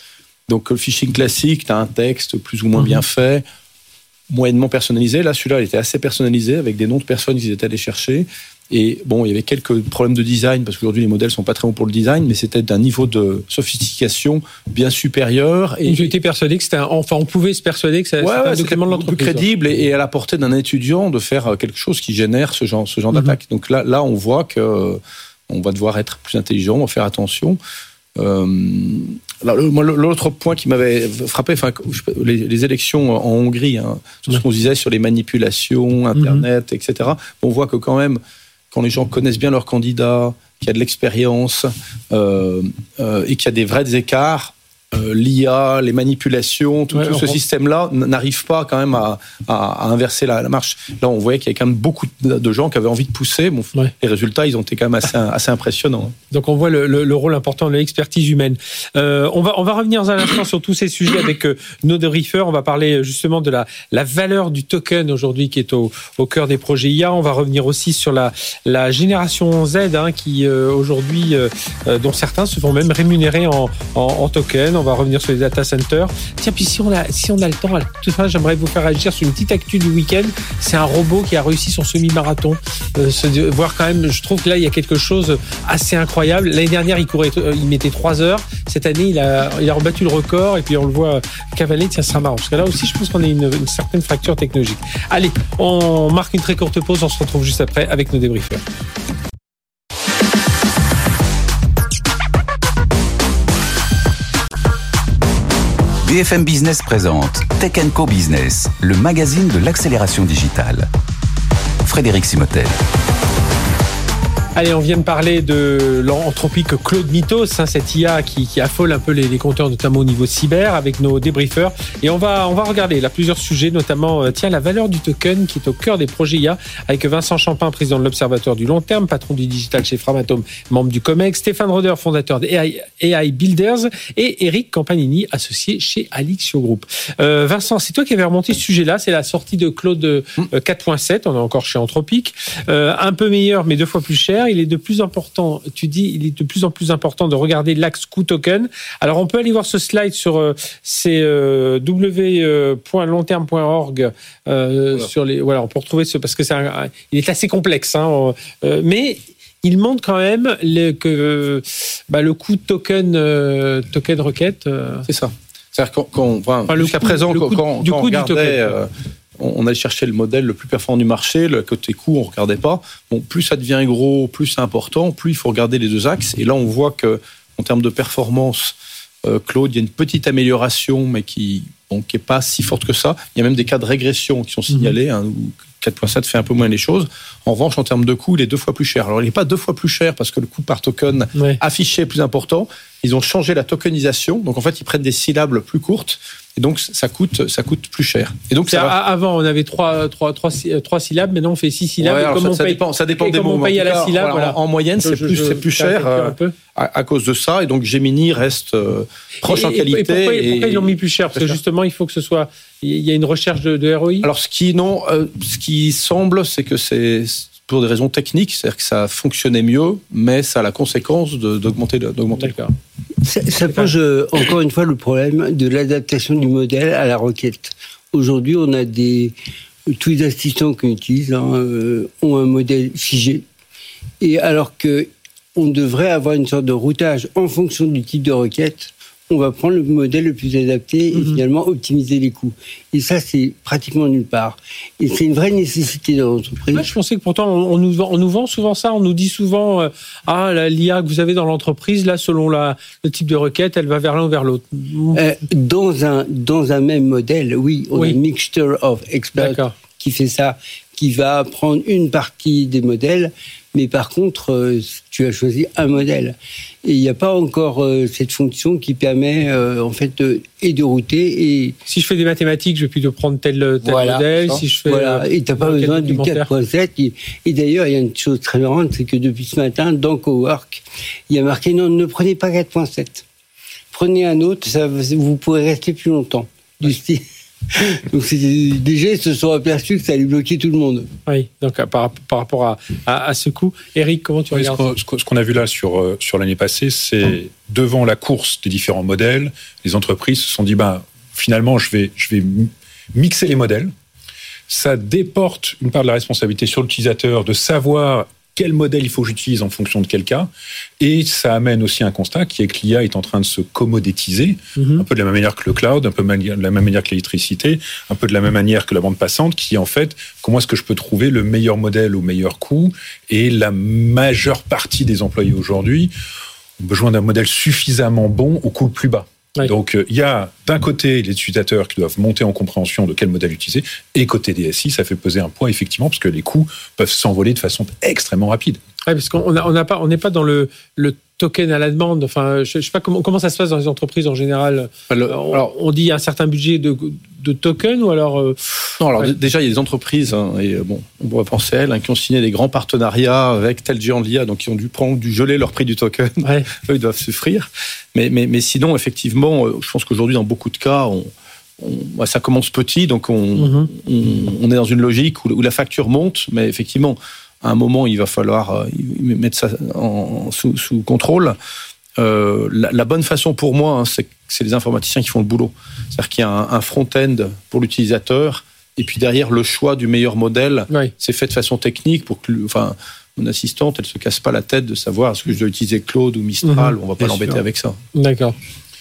Donc le phishing classique, tu as un texte plus ou moins mmh. bien fait, moyennement personnalisé. Là, celui-là, il était assez personnalisé, avec des noms de personnes qu'ils étaient allés chercher. Et bon, il y avait quelques problèmes de design, parce qu'aujourd'hui, les modèles sont pas très bons pour le design, mais c'était d'un niveau de sophistication bien supérieur. Et j'ai été persuadé que c'était un, enfin, on pouvait se persuader que ça, ouais, c'était ouais, un document de l'entreprise. Plus crédible et, et à la portée d'un étudiant de faire quelque chose qui génère ce genre, ce genre mm-hmm. d'attaque. Donc là, là, on voit que on va devoir être plus intelligent, on va faire attention. Euh, alors, moi, l'autre point qui m'avait frappé, enfin, les, les élections en Hongrie, hein, tout ce qu'on disait sur les manipulations, Internet, mm-hmm. et cetera. On voit que quand même, quand les gens connaissent bien leur candidat, qu'il y a de l'expérience euh, euh, et qu'il y a des vrais écarts, euh, l'I A, les manipulations, tout, ouais, tout ce on... système-là n'arrive pas quand même à, à, à inverser la, la marche. Là, on voyait qu'il y avait quand même beaucoup de gens qui avaient envie de pousser. Bon, ouais. Les résultats, ils ont été quand même assez, assez impressionnants. Donc, on voit le, le, le rôle important de l'expertise humaine. Euh, on, va, on va revenir dans un instant sur tous ces sujets avec euh, nos débriefers. On va parler justement de la, la valeur du token aujourd'hui qui est au, au cœur des projets I A. On va revenir aussi sur la, la génération Z hein, qui euh, aujourd'hui, euh, dont certains se font même rémunérer en, en, en token. On va revenir sur les data centers. Tiens, puis si on a, si on a le temps, à tout ça, j'aimerais vous faire agir sur une petite actu du week-end. C'est un robot qui a réussi son semi-marathon. Euh, se, voir quand même, je trouve que là, il y a quelque chose assez incroyable. L'année dernière, il courait, il mettait trois heures. Cette année, il a, il a rebattu le record et puis on le voit cavaler. Tiens, ça sera marrant. Parce que là aussi, je pense qu'on a une, une certaine fracture technologique. Allez, on marque une très courte pause. On se retrouve juste après avec nos débriefers. B F M Business présente Tech and Co Business, le magazine de l'accélération digitale. Frédéric Simotel. Allez, on vient de parler de l'anthropique Claude Mythos, hein, cette I A qui, qui affole un peu les, les compteurs, notamment au niveau cyber, avec nos débriefers. Et on va, on va regarder là plusieurs sujets, notamment euh, tiens, la valeur du token qui est au cœur des projets I A, avec Vincent Champin, président de l'Observatoire du long terme, patron du digital chez Framatome, membre du COMEX, Stéphane Roder, fondateur des A I, A I Builders, et Eric Campanini, associé chez Alixio Group. Euh, Vincent, c'est toi qui avais remonté ce sujet-là, c'est la sortie de Claude euh, quatre point sept, on est encore chez Anthropic, euh, un peu meilleur mais deux fois plus cher. Il est de plus important, tu dis, il est de plus en plus important de regarder l'axe coût token. Alors, on peut aller voir ce slide sur euh, c'est euh, w point long terme point org euh, voilà. Sur les, voilà, on peut retrouver ce parce que c'est un, il est assez complexe, hein, euh, mais il montre quand même le, que bah, le coût token euh, token requête. Euh, c'est ça. C'est-à-dire qu'on, qu'on enfin, enfin, jusqu'à coût, présent, quand, quand, quand on regardait. Euh, on allait chercher le modèle le plus performant du marché, le côté coût, on ne regardait pas. Bon, plus ça devient gros, plus c'est important, plus il faut regarder les deux axes. Et là, on voit qu'en termes de performance, euh, Claude, il y a une petite amélioration, mais qui n'est bon, pas si forte que ça. Il y a même des cas de régression qui sont signalés, mmh. hein, où quatre point sept fait un peu moins les choses. En revanche, en termes de coût, il est deux fois plus cher. Alors, il n'est pas deux fois plus cher parce que le coût par token ouais. affiché est plus important. Ils ont changé la tokenisation. Donc, en fait, ils prennent des syllabes plus courtes. Et donc, ça coûte, ça coûte plus cher. Et donc, ça va... Avant, on avait trois, trois, trois, trois syllabes. Maintenant, on fait six syllabes. Ouais, et comme ça, on ça, paye, dépend, ça dépend des mots. On paye à la syllabe. Voilà, voilà. En, en moyenne, c'est je, plus, je, c'est plus cher euh, à, à cause de ça. Et donc, Gemini reste euh, proche et, en qualité. Et pourquoi, et pourquoi ils l'ont mis plus cher? Parce que justement, il faut que ce soit... Il y a une recherche de, de R O I. Alors, ce qui, non, euh, ce qui semble, c'est que c'est... pour des raisons techniques, c'est-à-dire que ça fonctionnait mieux, mais ça a la conséquence de, d'augmenter, d'augmenter le cas. Ça, ça pose euh, encore une fois le problème de l'adaptation du modèle à la requête. Aujourd'hui, on a des tous les assistants qu'on utilise hein, euh, ont un modèle figé, et alors que on devrait avoir une sorte de routage en fonction du type de requête. On va prendre le modèle le plus adapté et mmh. finalement optimiser les coûts. Et ça, c'est pratiquement nulle part. Et c'est une vraie nécessité dans l'entreprise. Moi, je pensais que pourtant, on nous, vend, on nous vend souvent ça. On nous dit souvent, euh, ah, la, l'I A que vous avez dans l'entreprise, là, selon la, le type de requête, elle va vers l'un ou vers l'autre. Euh, dans, un, dans un même modèle, oui, on oui. a une mixture of experts D'accord. qui fait ça, qui va prendre une partie des modèles. Mais par contre, euh, tu as choisi un modèle. Et il n'y a pas encore euh, cette fonction qui permet, euh, en fait, de, et de router. Et... Si je fais des mathématiques, je vais plutôt prendre tel, tel voilà, modèle. Si je fais, voilà, et tu n'as pas besoin du quatre point sept. Et, et d'ailleurs, il y a une chose très marrante, c'est que depuis ce matin, dans Cowork, il y a marqué, non, ne prenez pas quatre point sept. Prenez un autre, ça, vous pourrez rester plus longtemps. Du style. Donc c'est, déjà, ils se sont aperçus que ça allait bloquer tout le monde. Oui, donc par, par rapport à, à, à ce coup. Eric, comment tu oui, regardes ce, qu'on, ce qu'on a vu là sur, sur l'année passée, c'est devant la course des différents modèles, les entreprises se sont dit, ben, finalement, je vais, je vais mixer les modèles. Ça déporte une part de la responsabilité sur l'utilisateur de savoir quel modèle il faut que j'utilise en fonction de quel cas. Et ça amène aussi un constat qui est que l'I A est en train de se commoditiser, mm-hmm. un peu de la même manière que le cloud, un peu de la même manière que l'électricité, un peu de la même manière que la bande passante, qui est en fait, comment est-ce que je peux trouver le meilleur modèle au meilleur coût. Et la majeure partie des employés aujourd'hui ont besoin d'un modèle suffisamment bon au coût le plus bas. Oui. Donc, il euh, y a d'un côté les utilisateurs qui doivent monter en compréhension de quel modèle utiliser, et côté D S I, ça fait peser un poids, effectivement, parce que les coûts peuvent s'envoler de façon extrêmement rapide. Oui, parce qu'on a, on a pas, on n'est pas dans le, le token à la demande. Enfin, je ne sais pas comment, comment ça se passe dans les entreprises en général. Alors, on, alors, on dit il y a un certain budget de, de token ou alors euh, non, alors ouais. déjà il y a des entreprises hein, et bon, on pourrait penser à elles hein, qui ont signé des grands partenariats avec tel géant de l'I A, donc qui ont dû prendre du geler leur prix du token. Ouais. Eux, ils doivent souffrir. Mais, mais, mais sinon, effectivement, je pense qu'aujourd'hui, dans beaucoup de cas, on, on, ça commence petit, donc on, mm-hmm. on, on est dans une logique où, où la facture monte, mais effectivement, à un moment, il va falloir euh, mettre ça en, sous, sous contrôle. Euh, la, la bonne façon pour moi, hein, c'est que c'est les informaticiens qui font le boulot. C'est-à-dire qu'il y a un, un front-end pour l'utilisateur, et puis derrière, le choix du meilleur modèle, oui. c'est fait de façon technique pour que... Enfin, mon assistante, elle ne se casse pas la tête de savoir est-ce que je dois utiliser Claude ou Mistral, mmh, on ne va pas l'embêter sûr. Avec ça. D'accord.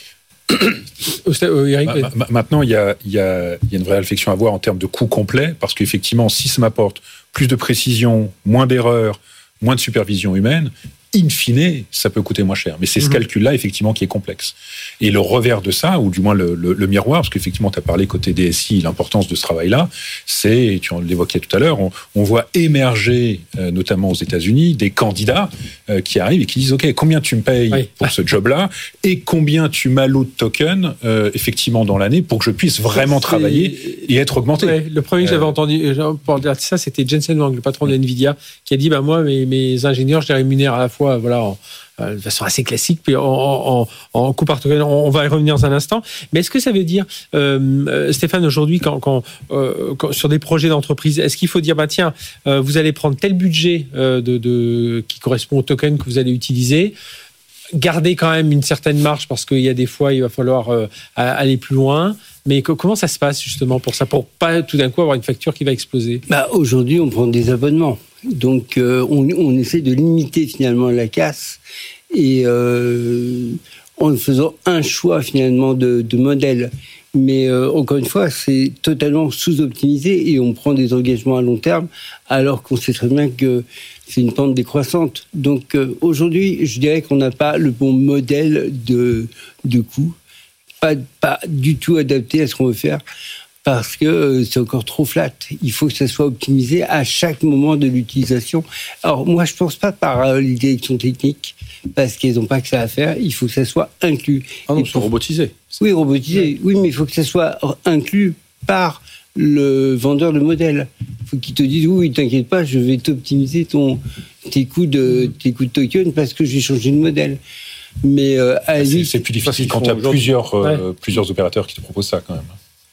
Eric, ma, ma, maintenant, il y a, y, a, y a une vraie réflexion à avoir en termes de coût complet, parce qu'effectivement, si ça m'apporte plus de précision, moins d'erreurs, moins de supervision humaine, in fine, ça peut coûter moins cher. Mais c'est ce mmh. calcul-là, effectivement, qui est complexe. Et le revers de ça, ou du moins le, le, le miroir, parce qu'effectivement, tu as parlé côté D S I, l'importance de ce travail-là, c'est, et tu en l'évoquais tout à l'heure, on, on voit émerger, euh, notamment aux États-Unis, des candidats euh, qui arrivent et qui disent « Ok, combien tu me payes oui. pour ce job-là et combien tu m'alloues de tokens, euh, effectivement, dans l'année, pour que je puisse vraiment c'est... travailler et être augmenté. Ouais, » Le premier que j'avais euh... entendu pour dire ça, c'était Jensen Huang, le patron de NVIDIA, qui a dit bah, « Moi, mes, mes ingénieurs, je les rémunère à la fois voilà, en, euh, de façon assez classique, puis en, en, en coût par token. » On va y revenir dans un instant. Mais est-ce que ça veut dire, euh, Stéphane, aujourd'hui, quand, quand, euh, quand, sur des projets d'entreprise, est-ce qu'il faut dire, bah, tiens, euh, vous allez prendre tel budget euh, de, de, qui correspond au token que vous allez utiliser, garder quand même une certaine marge, parce qu'il y a des fois, il va falloir euh, aller plus loin. Mais que, comment ça se passe, justement, pour ça, pour pas tout d'un coup avoir une facture qui va exploser? Bah, aujourd'hui, on prend des abonnements. Donc, euh, on, on essaie de limiter finalement la casse et euh, en faisant un choix finalement de, de modèle. Mais euh, encore une fois, c'est totalement sous-optimisé et on prend des engagements à long terme alors qu'on sait très bien que c'est une pente décroissante. Donc, euh, aujourd'hui, je dirais qu'on n'a pas le bon modèle de, de coût, pas, pas du tout adapté à ce qu'on veut faire. Parce que c'est encore trop flat. Il faut que ça soit optimisé à chaque moment de l'utilisation. Alors, moi, je ne pense pas par les directions techniques, parce qu'elles n'ont pas que ça à faire. Il faut que ça soit inclus. Ah non, ils sont robotisés. Oui, robotisés. Oui, mais il faut que ça soit inclus par le vendeur de modèle. Il faut qu'il te dise, oui, t'inquiète pas, je vais t'optimiser ton, tes, coûts de, tes coûts de token parce que j'ai changé de modèle. Mais euh, à c'est, c'est plus difficile quand tu as plusieurs, euh, ouais. plusieurs opérateurs qui te proposent ça, quand même.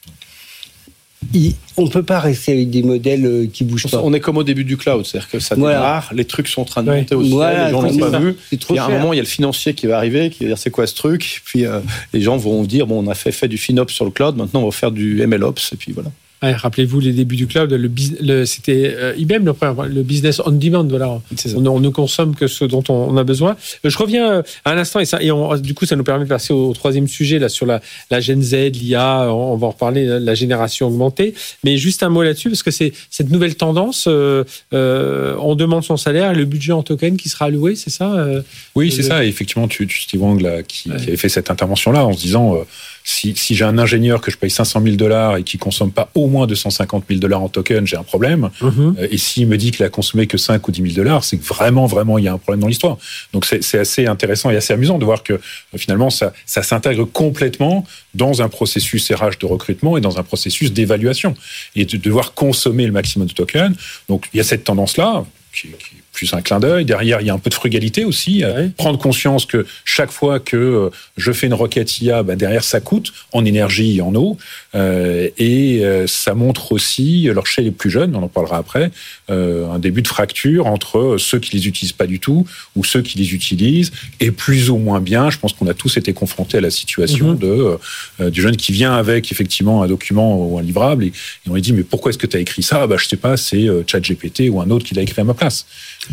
On ne peut pas rester avec des modèles qui ne bougent pas. On est comme au début du cloud, c'est-à-dire que ça voilà. démarre, les trucs sont en train de monter ouais. au ciel, voilà, les gens ne l'ont pas vu. Il y a un moment, il y a le financier qui va arriver, qui va dire c'est quoi ce truc, puis euh, les gens vont dire bon, on a fait, fait du FinOps sur le cloud, maintenant on va faire du MLOps, et puis voilà. Ouais, rappelez-vous les débuts du cloud, le, le, c'était euh, I B M, le, le business on demand. Voilà. On, on ne consomme que ce dont on, on a besoin. Je reviens à un instant et, ça, et on, du coup, ça nous permet de passer au, au troisième sujet là sur la, la Gen Z, l'I A. On, on va en reparler, la génération augmentée. Mais juste un mot là-dessus parce que c'est cette nouvelle tendance. Euh, euh, on demande son salaire et le budget en token qui sera alloué, c'est ça euh, Oui, c'est euh, ça. Et effectivement, tu, tu Steve Wang là, qui, ouais. qui avait fait cette intervention-là en se disant. Euh, Si, si j'ai un ingénieur que je paye cinq cent mille dollars et qui consomme pas au moins deux cent cinquante mille dollars en token, j'ai un problème. Mm-hmm. Et s'il me dit qu'il a consommé que cinq ou dix mille dollars, c'est que vraiment, vraiment, il y a un problème dans l'histoire. Donc, c'est, c'est assez intéressant et assez amusant de voir que finalement, ça, ça s'intègre complètement dans un processus R H de recrutement et dans un processus d'évaluation. Et de devoir consommer le maximum de tokens. Donc, il y a cette tendance-là qui, qui plus un clin d'œil. Derrière, il y a un peu de frugalité aussi. Ouais. Prendre conscience que chaque fois que je fais une requête I A, bah derrière, ça coûte en énergie et en eau. Euh, et euh, ça montre aussi, alors chez les plus jeunes, on en parlera après, euh, un début de fracture entre ceux qui les utilisent pas du tout ou ceux qui les utilisent, et plus ou moins bien. Je pense qu'on a tous été confrontés à la situation mmh. de euh, du jeune qui vient avec effectivement un document ou un livrable et, et on lui dit mais pourquoi est-ce que tu as écrit ça? Bah je sais pas, c'est euh, ChatGPT ou un autre qui l'a écrit à ma place.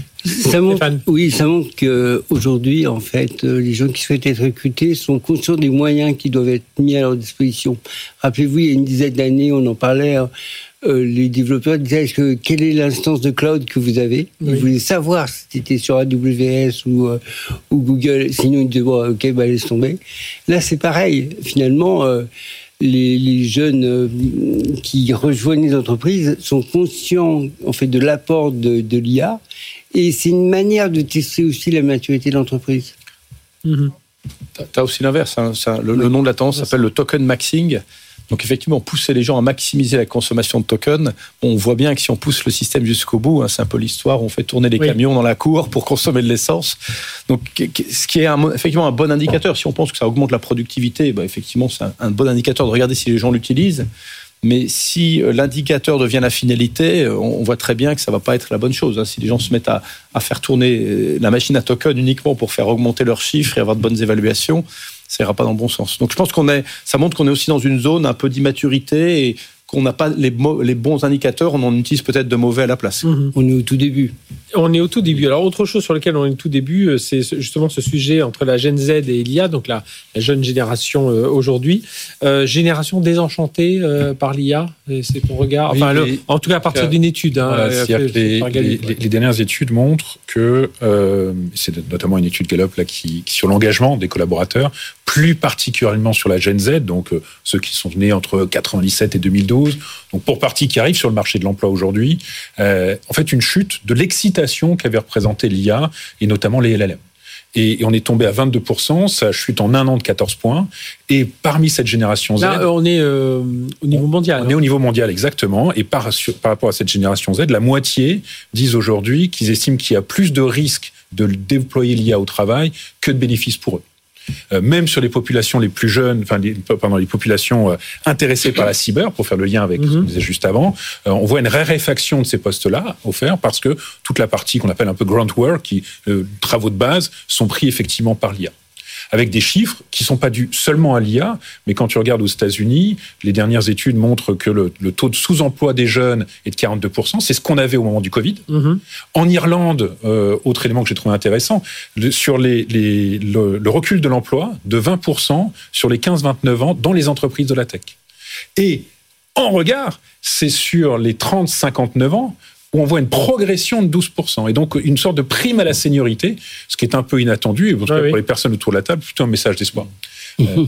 Ça montre, oui, ça montre qu'aujourd'hui, en fait, les gens qui souhaitent être recrutés sont conscients des moyens qui doivent être mis à leur disposition. Rappelez-vous, il y a une dizaine d'années, on en parlait, euh, les développeurs disaient est-ce que, quelle est l'instance de cloud que vous avez? Ils oui. voulaient savoir si c'était sur A W S ou, euh, ou Google, sinon ils disaient bon, ok, bah, laisse tomber. Là, c'est pareil. Finalement, euh, Les, les jeunes euh, qui rejoignent les entreprises sont conscients en fait de l'apport de, de l'I A et c'est une manière de tester aussi la maturité de l'entreprise. Mmh. Tu as aussi l'inverse. Hein, ça, le, oui. le nom de la tendance s'appelle le token maxing. Donc effectivement, pousser les gens à maximiser la consommation de tokens. Bon, on voit bien que si on pousse le système jusqu'au bout, hein, c'est un peu l'histoire, on fait tourner les oui. camions dans la cour pour consommer de l'essence. Donc, ce qui est un, effectivement un bon indicateur. Si on pense que ça augmente la productivité, bah, effectivement, c'est un, un bon indicateur de regarder si les gens l'utilisent. Mais si l'indicateur devient la finalité, on voit très bien que ça ne va pas être la bonne chose. Si les gens se mettent à, à faire tourner la machine à token uniquement pour faire augmenter leurs chiffres et avoir de bonnes évaluations, ça ira pas dans le bon sens. Donc je pense qu'on est, ça montre qu'on est aussi dans une zone un peu d'immaturité et qu'on n'a pas les, les bons indicateurs, on en utilise peut-être de mauvais à la place. Mmh. On est au tout début. On est au tout début. Alors autre chose sur laquelle on est au tout début, c'est justement ce sujet entre la Gen Z et l'I A, donc la, la jeune génération euh, aujourd'hui. Euh, génération désenchantée euh, par l'I A, c'est ton regard. Enfin, oui, le, en tout cas à partir euh, d'une étude. Hein, voilà, euh, fait, les, les, les, les dernières études montrent que, euh, c'est notamment une étude Gallup là, qui, qui sur l'engagement des collaborateurs, plus particulièrement sur la Gen Z, donc euh, ceux qui sont nés entre quatre-vingt-dix-sept et deux mille douze, donc pour partie qui arrivent sur le marché de l'emploi aujourd'hui, euh, en fait une chute de l'excitation qu'avait représenté l'I A et notamment les L L M. Et, et on est tombé à vingt-deux pour cent, ça chute en un an de quatorze points. Et parmi cette génération Z... Là, on est euh, au niveau mondial. On hein. est au niveau mondial, exactement. Et par, sur, par rapport à cette génération Z, la moitié disent aujourd'hui qu'ils estiment qu'il y a plus de risques de déployer l'I A au travail que de bénéfices pour eux. Euh, même sur les populations les plus jeunes, enfin les, pardon, les populations euh, intéressées par la cyber, pour faire le lien avec mm-hmm. ce qu'on disait juste avant, euh, on voit une raréfaction de ces postes-là offerts parce que toute la partie qu'on appelle un peu grunt work, qui euh, travaux de base, sont pris effectivement par l'I A. Avec des chiffres qui ne sont pas dus seulement à l'I A, mais quand tu regardes aux États-Unis, les dernières études montrent que le, le taux de sous-emploi des jeunes est de quarante-deux pour cent, c'est ce qu'on avait au moment du Covid. Mm-hmm. En Irlande, euh, autre élément que j'ai trouvé intéressant, le, sur les, les, le, le recul de l'emploi de vingt pour cent sur les quinze vingt-neuf ans dans les entreprises de la tech. Et en regard, c'est sur les trente cinquante-neuf ans, où on voit une progression de douze pour cent. Et donc, une sorte de prime à la seniorité, ce qui est un peu inattendu, et en tout cas, oui, pour oui. les personnes autour de la table, plutôt un message d'espoir. euh...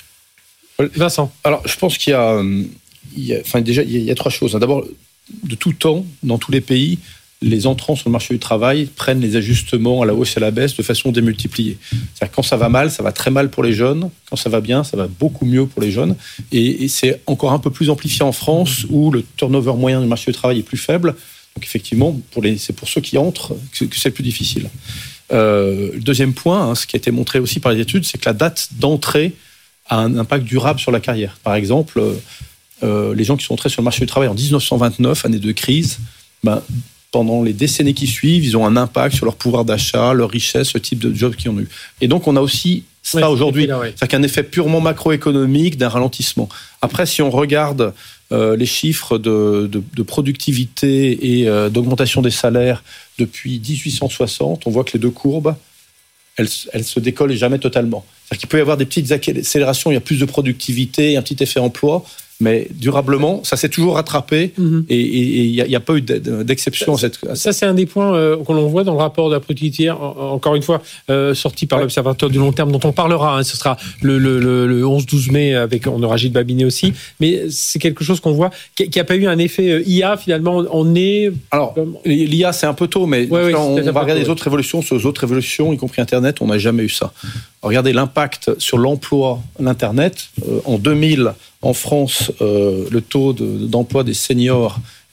Vincent. Alors, je pense qu'il y a, il y a, enfin, déjà, il y a trois choses. D'abord, de tout temps, dans tous les pays, les entrants sur le marché du travail prennent les ajustements à la hausse et à la baisse de façon démultipliée. C'est-à-dire, quand ça va mal, ça va très mal pour les jeunes. Quand ça va bien, ça va beaucoup mieux pour les jeunes. Et, et c'est encore un peu plus amplifié en France, où le turnover moyen du marché du travail est plus faible. Donc effectivement, pour les, c'est pour ceux qui entrent que, que c'est le plus difficile. Euh, le deuxième point, hein, ce qui a été montré aussi par les études, c'est que la date d'entrée a un impact durable sur la carrière. Par exemple, euh, les gens qui sont entrés sur le marché du travail en dix-neuf cent vingt-neuf, année de crise, ben, pendant les décennies qui suivent, ils ont un impact sur leur pouvoir d'achat, leur richesse, le type de job qu'ils ont eu. Et donc on a aussi ça ouais, aujourd'hui, là, ouais. c'est-à-dire qu'un effet purement macroéconomique d'un ralentissement. Après, si on regarde euh, les chiffres de, de, de productivité et euh, d'augmentation des salaires depuis dix-huit cent soixante, on voit que les deux courbes, elles, elles se décollent jamais totalement. C'est-à-dire qu'il peut y avoir des petites accélérations, il y a plus de productivité, un petit effet emploi, mais durablement, ça s'est toujours rattrapé mm-hmm. et il n'y a, a pas eu d'exception. Ça, à cette... ça c'est un des points euh, qu'on voit dans le rapport de la productivité, en, encore une fois, euh, sorti par ouais. l'Observatoire du long terme, dont on parlera. Hein, ce sera le, le, le, le onze douze mai, avec, on aura Gilles Babinet aussi. Mais c'est quelque chose qu'on voit, qui n'a pas eu un effet I A, finalement. On est... Alors, l'I A, c'est un peu tôt, mais ouais, ouais, on, on va regarder tôt, les autres ouais. révolutions. Sur les autres révolutions, y compris Internet, on n'a jamais eu ça. Regardez l'impact sur l'emploi, l'Internet. Euh, en deux mille, en France, euh, le taux de, d'emploi des seniors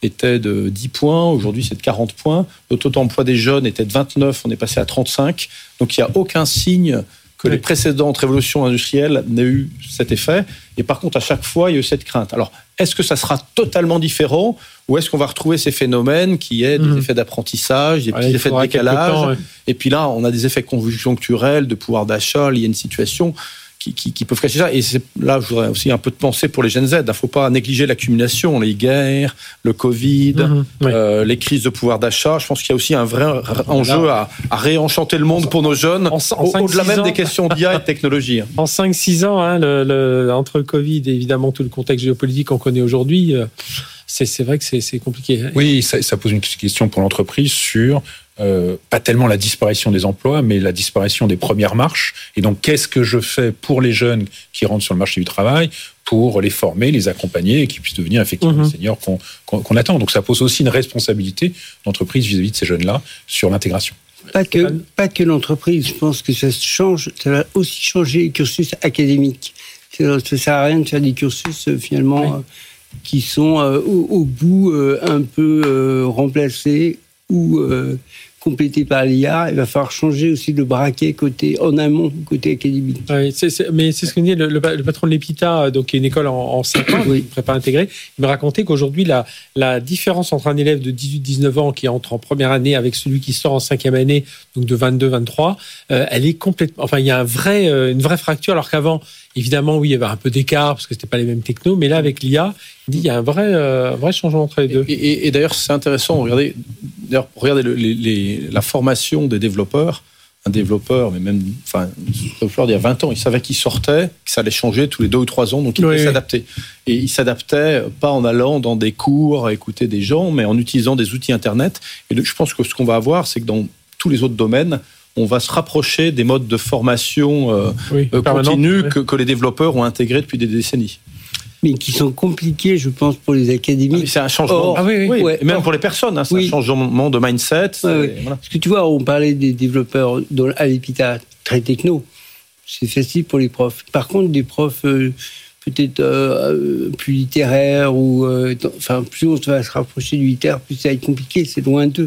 était de dix points, aujourd'hui c'est de quarante points. Le taux d'emploi des jeunes était de vingt-neuf, on est passé à trente-cinq. Donc il n'y a aucun signe que les précédentes révolutions industrielles n'aient eu cet effet. Et par contre, à chaque fois, il y a eu cette crainte. Alors, est-ce que ça sera totalement différent ou est-ce qu'on va retrouver ces phénomènes qui est des mmh. effets d'apprentissage, des petits ouais, effets de décalage temps, ouais. Et puis là, on a des effets conjoncturels de pouvoir d'achat liés à une situation qui, qui, qui peuvent cacher ça. Et c'est, là, je voudrais aussi un peu de pensée pour les Gen Z. Il ne faut pas négliger l'accumulation, les guerres, le Covid, mmh, oui. euh, les crises de pouvoir d'achat. Je pense qu'il y a aussi un vrai enjeu à, à réenchanter le monde pour nos jeunes, en, en au, au-delà même ans. Des questions d'I A et de technologie. En cinq six ans, hein, le, le, entre le Covid et évidemment tout le contexte géopolitique qu'on connaît aujourd'hui, euh, c'est, c'est vrai que c'est, c'est compliqué. Oui, ça, ça pose une question pour l'entreprise sur... Euh, pas tellement la disparition des emplois, mais la disparition des premières marches. Et donc, qu'est-ce que je fais pour les jeunes qui rentrent sur le marché du travail pour les former, les accompagner et qu'ils puissent devenir effectivement mmh. les seniors qu'on, qu'on, qu'on attend. Donc, ça pose aussi une responsabilité d'entreprise vis-à-vis de ces jeunes-là sur l'intégration. Pas que, pas que l'entreprise. Je pense que ça change. Ça va aussi changer les cursus académiques. Ça ne sert à rien de faire des cursus finalement oui. euh, qui sont euh, au, au bout euh, un peu euh, remplacés ou euh, complété par l'I A. Il va falloir changer aussi le braquet côté, en amont, côté académique. Oui, c'est, c'est, mais c'est ce que dit le, le, le patron de l'EPITA, donc qui est une école en, en cinq ans, oui. prépa intégrée. Il me racontait qu'aujourd'hui, la, la différence entre un élève de dix-huit dix-neuf ans qui entre en première année avec celui qui sort en cinquième année, donc de vingt-deux vingt-trois, euh, elle est complètement... Enfin, il y a un vrai, euh, une vraie fracture, alors qu'avant, évidemment, oui, il y avait un peu d'écart, parce que c'était pas les mêmes technos, mais là, avec l'I A, il dit il y a un vrai, euh, vrai changement entre les deux. Et, et, et d'ailleurs, c'est intéressant, regardez, d'ailleurs, regardez le, les, les, la formation des développeurs. Un développeur, mais même, enfin, un développeur d'il y a vingt ans, il savait qu'il sortait, que ça allait changer tous les deux ou trois ans, donc il oui, devait oui. s'adapter. Et il s'adaptait pas en allant dans des cours, à écouter des gens, mais en utilisant des outils Internet. Et je pense que ce qu'on va avoir, c'est que dans tous les autres domaines, on va se rapprocher des modes de formation euh, oui, euh, continue oui. que, que les développeurs ont intégrés depuis des décennies. Mais qui sont compliqués, je pense, pour les académiques. Ah, c'est un changement. Or, ah oui, oui. oui. Ouais, et même or, pour les personnes, hein, c'est oui. un changement de mindset. Ouais, ouais. Voilà. Parce que tu vois, on parlait des développeurs à l'EPITA, très techno. C'est facile pour les profs. Par contre, des profs euh, peut-être euh, plus littéraires, ou, euh, enfin, plus on va se rapprocher du littéraire, plus ça va être compliqué, c'est loin d'eux.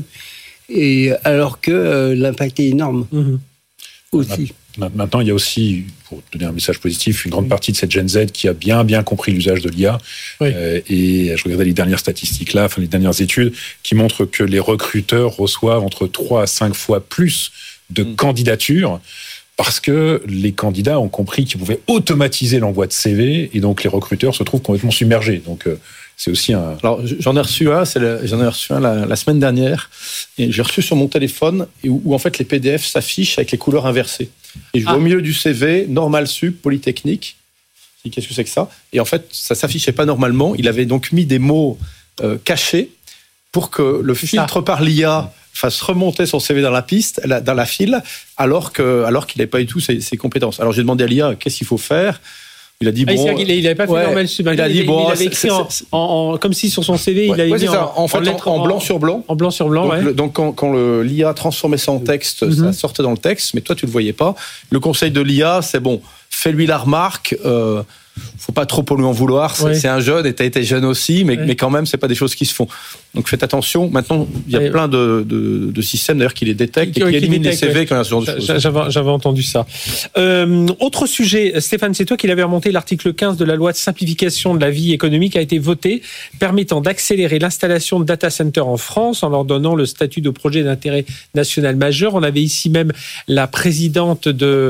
Et, alors que euh, l'impact est énorme. Mmh. Aussi. Maintenant, il y a aussi, pour donner un message positif, une grande partie de cette Gen Z qui a bien, bien compris l'usage de l'I A. Oui. Euh, et je regardais les dernières statistiques là, enfin les dernières études, qui montrent que les recruteurs reçoivent entre trois à cinq fois plus de mmh. candidatures parce que les candidats ont compris qu'ils pouvaient automatiser l'envoi de C V et donc les recruteurs se trouvent complètement submergés. Donc, euh, c'est aussi un... Alors, j'en ai reçu un, c'est le, j'en ai reçu un la, la semaine dernière, et j'ai reçu sur mon téléphone, et où, où en fait les P D F s'affichent avec les couleurs inversées. Et je vois ah. au milieu du C V, Normal Sup, Polytechnique. Je dis, qu'est-ce que c'est que ça ? Et en fait, ça s'affichait pas normalement. Il avait donc mis des mots euh, cachés pour que le filtre par l'I A fasse remonter son C V dans la piste, dans la file, alors, que, alors qu'il n'avait pas du tout ses, ses compétences. Alors j'ai demandé à l'I A, qu'est-ce qu'il faut faire ? Il a dit, bon. Ah, il n'avait pas fait ouais, Normal Sup. Il, a dit, il, bon, il avait écrit en, en, en, comme si sur son C V, ouais, il avait ouais, mis en, en, fait, en, lettres, en, en blanc sur blanc. En blanc sur blanc, donc, ouais. le, donc, quand, quand le, l'I A transformait ça en texte, mm-hmm. ça sortait dans le texte, mais toi, tu ne le voyais pas. Le conseil de l'I A, c'est bon, fais-lui la remarque, euh, faut pas trop pour lui en vouloir, c'est, ouais. c'est un jeune, et tu as été jeune aussi, mais, ouais. mais quand même, c'est pas des choses qui se font. Donc faites attention. Maintenant, il y a ouais. plein de, de, de systèmes d'ailleurs qui les détectent qui, et qui, qui éliminent les C V ouais. quand il y a ce genre de choses. J'avais, j'avais entendu ça. Euh, autre sujet, Stéphane, c'est toi qui l'avais remonté, l'article quinze de la loi de simplification de la vie économique a été voté, permettant d'accélérer l'installation de data centers en France en leur donnant le statut de projet d'intérêt national majeur. On avait ici même la présidente de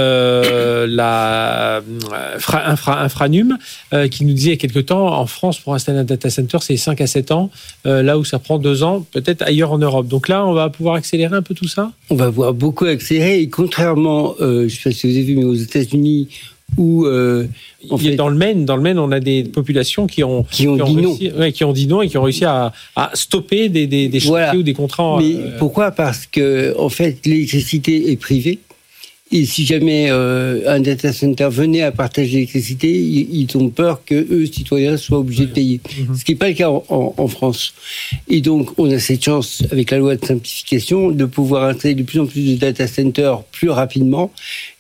euh, la Infra, Infra, Infranum euh, qui nous disait il y a quelque temps, en France, pour installer un data center, c'est cinq à sept ans. Euh, là où ça prend deux ans, peut-être ailleurs en Europe. Donc là, on va pouvoir accélérer un peu tout ça ? On va pouvoir beaucoup accélérer, et contrairement, euh, je ne sais pas si vous avez vu, mais aux États-Unis, où... Euh, en fait, dans le Maine, dans le Maine, on a des populations qui ont, qui ont, qui ont dit réussi, non. Ouais, qui ont dit non et qui ont réussi à, à stopper des, des, des chantiers voilà. ou des contrats. Mais euh, pourquoi ? Parce que, en fait, l'électricité est privée. Et si jamais euh, un data center venait à partager l'électricité, ils, ils ont peur que eux, citoyens, soient obligés de payer. Mm-hmm. Ce qui n'est pas le cas en, en, en France. Et donc, on a cette chance, avec la loi de simplification, de pouvoir installer de plus en plus de data centers plus rapidement.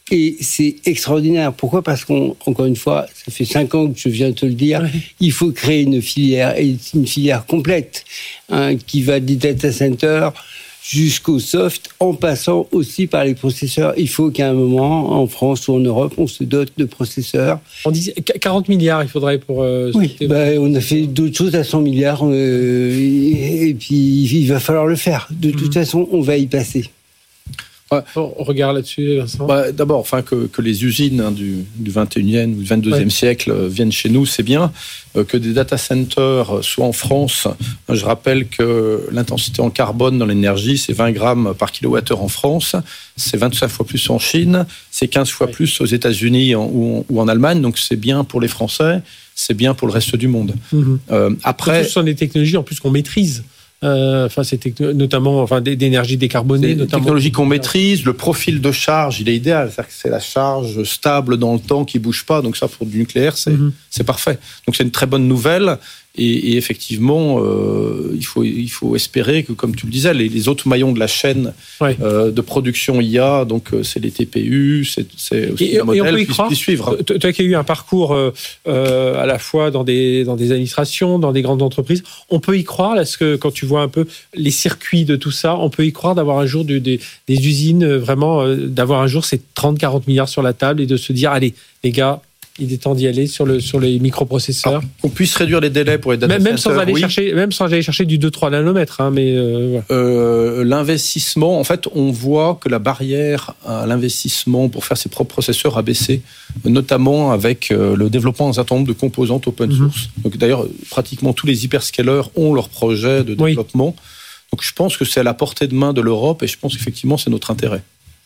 Et c'est extraordinaire. Pourquoi ? Parce qu'encore une fois, ça fait cinq ans que je viens de te le dire, ouais. il faut créer une filière, et une filière complète, hein, qui va des data centers jusqu'au soft, en passant aussi par les processeurs. Il faut qu'à un moment, en France ou en Europe, on se dote de processeurs. On dit quarante milliards, il faudrait pour... Euh, oui, bah, on a fait d'autres choses à cent milliards, euh, et, et puis il va falloir le faire. De toute mmh. façon, on va y passer. Ouais. On regarde là-dessus, Vincent. Bah, d'abord, enfin, que, que les usines hein, du, du vingt et unième ou du vingt-deuxième ouais. siècle euh, viennent chez nous, c'est bien. Euh, que des data centers soient en France, euh, je rappelle que l'intensité en carbone dans l'énergie, c'est vingt grammes par kilowattheure en France, c'est vingt-cinq fois plus en Chine, c'est quinze fois ouais. plus aux États-Unis en, ou, ou en Allemagne, donc c'est bien pour les Français, c'est bien pour le reste du monde. Mmh. Euh, après, ce sont des technologies en plus qu'on maîtrise. Euh, enfin, c'est techno- notamment, enfin, d'énergie décarbonée, c'est notamment. Technologie qu'on maîtrise, le profil de charge, il est idéal. C'est-à-dire que c'est la charge stable dans le temps qui bouge pas. Donc ça, pour du nucléaire, c'est, mm-hmm. c'est parfait. Donc c'est une très bonne nouvelle. Et, et effectivement, euh, il faut il faut espérer que, comme tu le disais, les, les autres maillons de la chaîne ouais. euh, de production I A, donc euh, c'est les T P U, c'est, c'est aussi et, un modèle qui puisse suivre. Toi qui as eu un parcours euh, euh, à la fois dans des dans des administrations, dans des grandes entreprises, on peut y croire. Là, ce que quand tu vois un peu les circuits de tout ça, on peut y croire d'avoir un jour du, des, des usines vraiment euh, d'avoir un jour ces trente à quarante milliards sur la table et de se dire allez les gars. Il est temps d'y aller sur, le, sur les microprocesseurs. Alors, qu'on puisse réduire les délais pour les data même, même centers, sans aller oui. chercher, même sans aller chercher du deux à trois nanomètres. Hein, mais euh, voilà. euh, l'investissement, en fait, on voit que la barrière à l'investissement pour faire ses propres processeurs a baissé, notamment avec euh, le développement d'un certain nombre de composantes open source. Mm-hmm. Donc, d'ailleurs, pratiquement tous les hyperscalers ont leur projet de développement. Oui. Donc, je pense que c'est à la portée de main de l'Europe et je pense qu'effectivement, c'est notre intérêt.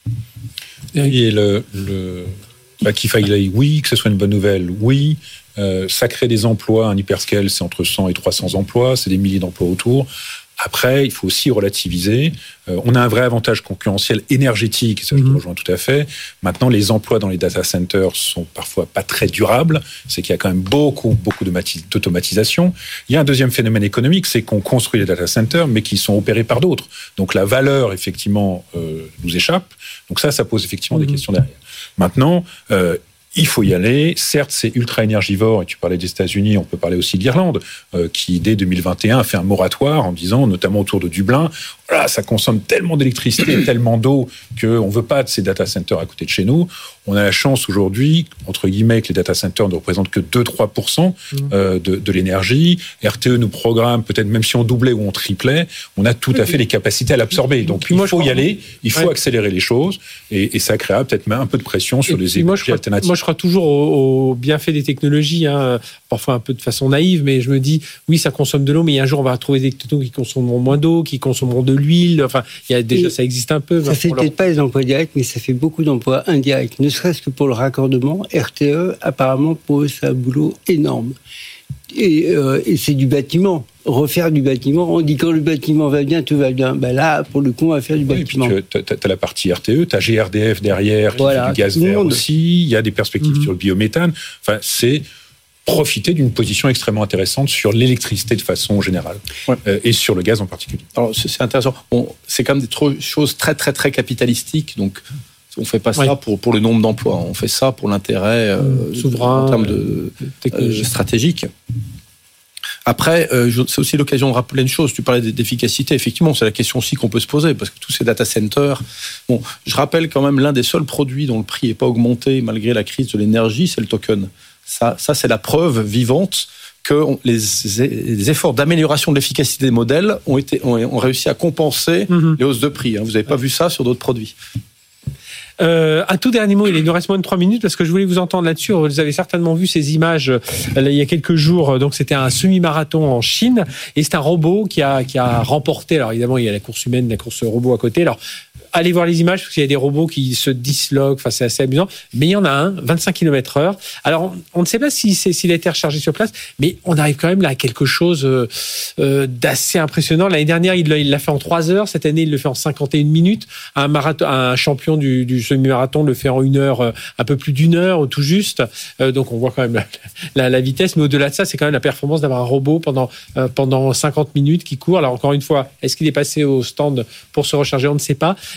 Et le... le... Bah, qu'il faille, oui, que ce soit une bonne nouvelle, oui. Euh, ça crée des emplois, un hyperscale, c'est entre cent et trois cents emplois, c'est des milliers d'emplois autour. Après, il faut aussi relativiser. Euh, on a un vrai avantage concurrentiel énergétique, ça je te rejoins tout à fait. Maintenant, les emplois dans les data centers sont parfois pas très durables. C'est qu'il y a quand même beaucoup, beaucoup d'automatisation. Il y a un deuxième phénomène économique, c'est qu'on construit les data centers, mais qui sont opérés par d'autres. Donc la valeur, effectivement, euh, nous échappe. Donc ça, ça pose effectivement mmh. des questions derrière. Maintenant, euh, il faut y aller. Certes, c'est ultra énergivore. Et tu parlais des États-Unis, on peut parler aussi de l'Irlande, euh, qui dès deux mille vingt et un a fait un moratoire en disant, notamment autour de Dublin, voilà, ça consomme tellement d'électricité, tellement d'eau qu'on ne veut pas de ces data centers à côté de chez nous. On a la chance aujourd'hui, entre guillemets, que les data centers ne représentent que deux à trois pour cent euh, de, de l'énergie. R T E nous programme, peut-être même si on doublait ou on triplait, on a tout à fait les capacités à l'absorber. Donc il faut y aller, il faut ouais. accélérer les choses et, et ça créera peut-être même un peu de pression sur et les énergies alternatives. Moi, je crois toujours au, au bienfait des technologies, hein, parfois un peu de façon naïve, mais je me dis, oui, ça consomme de l'eau, mais un jour, on va trouver des technologies qui consommeront moins d'eau, qui consommeront de l'huile. Enfin, il y a déjà, et ça existe un peu. Ça fait peut-être leur... pas les emplois directs, mais ça fait beaucoup d'emplois indirects. Ne serait-ce que pour le raccordement, R T E, apparemment, pour eux, c'est un boulot énorme. Et, euh, et c'est du bâtiment. Refaire du bâtiment, on dit quand le bâtiment va bien, tout va bien. Ben là, pour le coup, on va faire du oui, bâtiment. Tu as la partie R T E, tu as G R D F derrière, voilà, qui fait du gaz vert aussi, il y a des perspectives mmh. sur le biométhane. Enfin, c'est profiter d'une position extrêmement intéressante sur l'électricité de façon générale, ouais. euh, et sur le gaz en particulier. Alors, c'est, c'est intéressant. Bon, c'est quand même des choses très, très, très capitalistiques, donc on ne fait pas ça oui. pour, pour le nombre d'emplois, on fait ça pour l'intérêt euh, souverain, en termes de, euh, stratégique. Après, euh, c'est aussi l'occasion de rappeler une chose. Tu parlais d'efficacité. Effectivement, c'est la question aussi qu'on peut se poser, parce que tous ces data centers... Bon, je rappelle quand même l'un des seuls produits dont le prix n'est pas augmenté malgré la crise de l'énergie, c'est le token. Ça, ça c'est la preuve vivante que on, les, les efforts d'amélioration de l'efficacité des modèles ont, été, ont, ont réussi à compenser mm-hmm. les hausses de prix. Vous n'avez pas vu ça sur d'autres produits. Euh, un tout dernier mot, il nous reste moins de trois minutes parce que je voulais vous entendre là-dessus. Vous avez certainement vu ces images euh, là, il y a quelques jours. Donc c'était un semi-marathon en Chine et c'est un robot qui a qui a remporté. Alors évidemment il y a la course humaine, la course robot à côté. Alors allez voir les images parce qu'il y a des robots qui se disloquent. Enfin c'est assez amusant. Mais il y en a un, vingt-cinq kilomètres heure. Alors on, on ne sait pas si c'est, s'il a été rechargé sur place, mais on arrive quand même là à quelque chose euh, euh, d'assez impressionnant. L'année dernière il l'a, il l'a fait en trois heures. Cette année il le fait en cinquante et une minutes. Un marathon, un champion du, du semi-marathon le fait en une heure, un peu plus d'une heure, tout juste. Euh, donc on voit quand même la, la, la vitesse. Mais au-delà de ça, c'est quand même la performance d'avoir un robot pendant, euh, pendant cinquante minutes qui court. Alors encore une fois, est-ce qu'il est passé au stand pour se recharger ? On ne sait pas.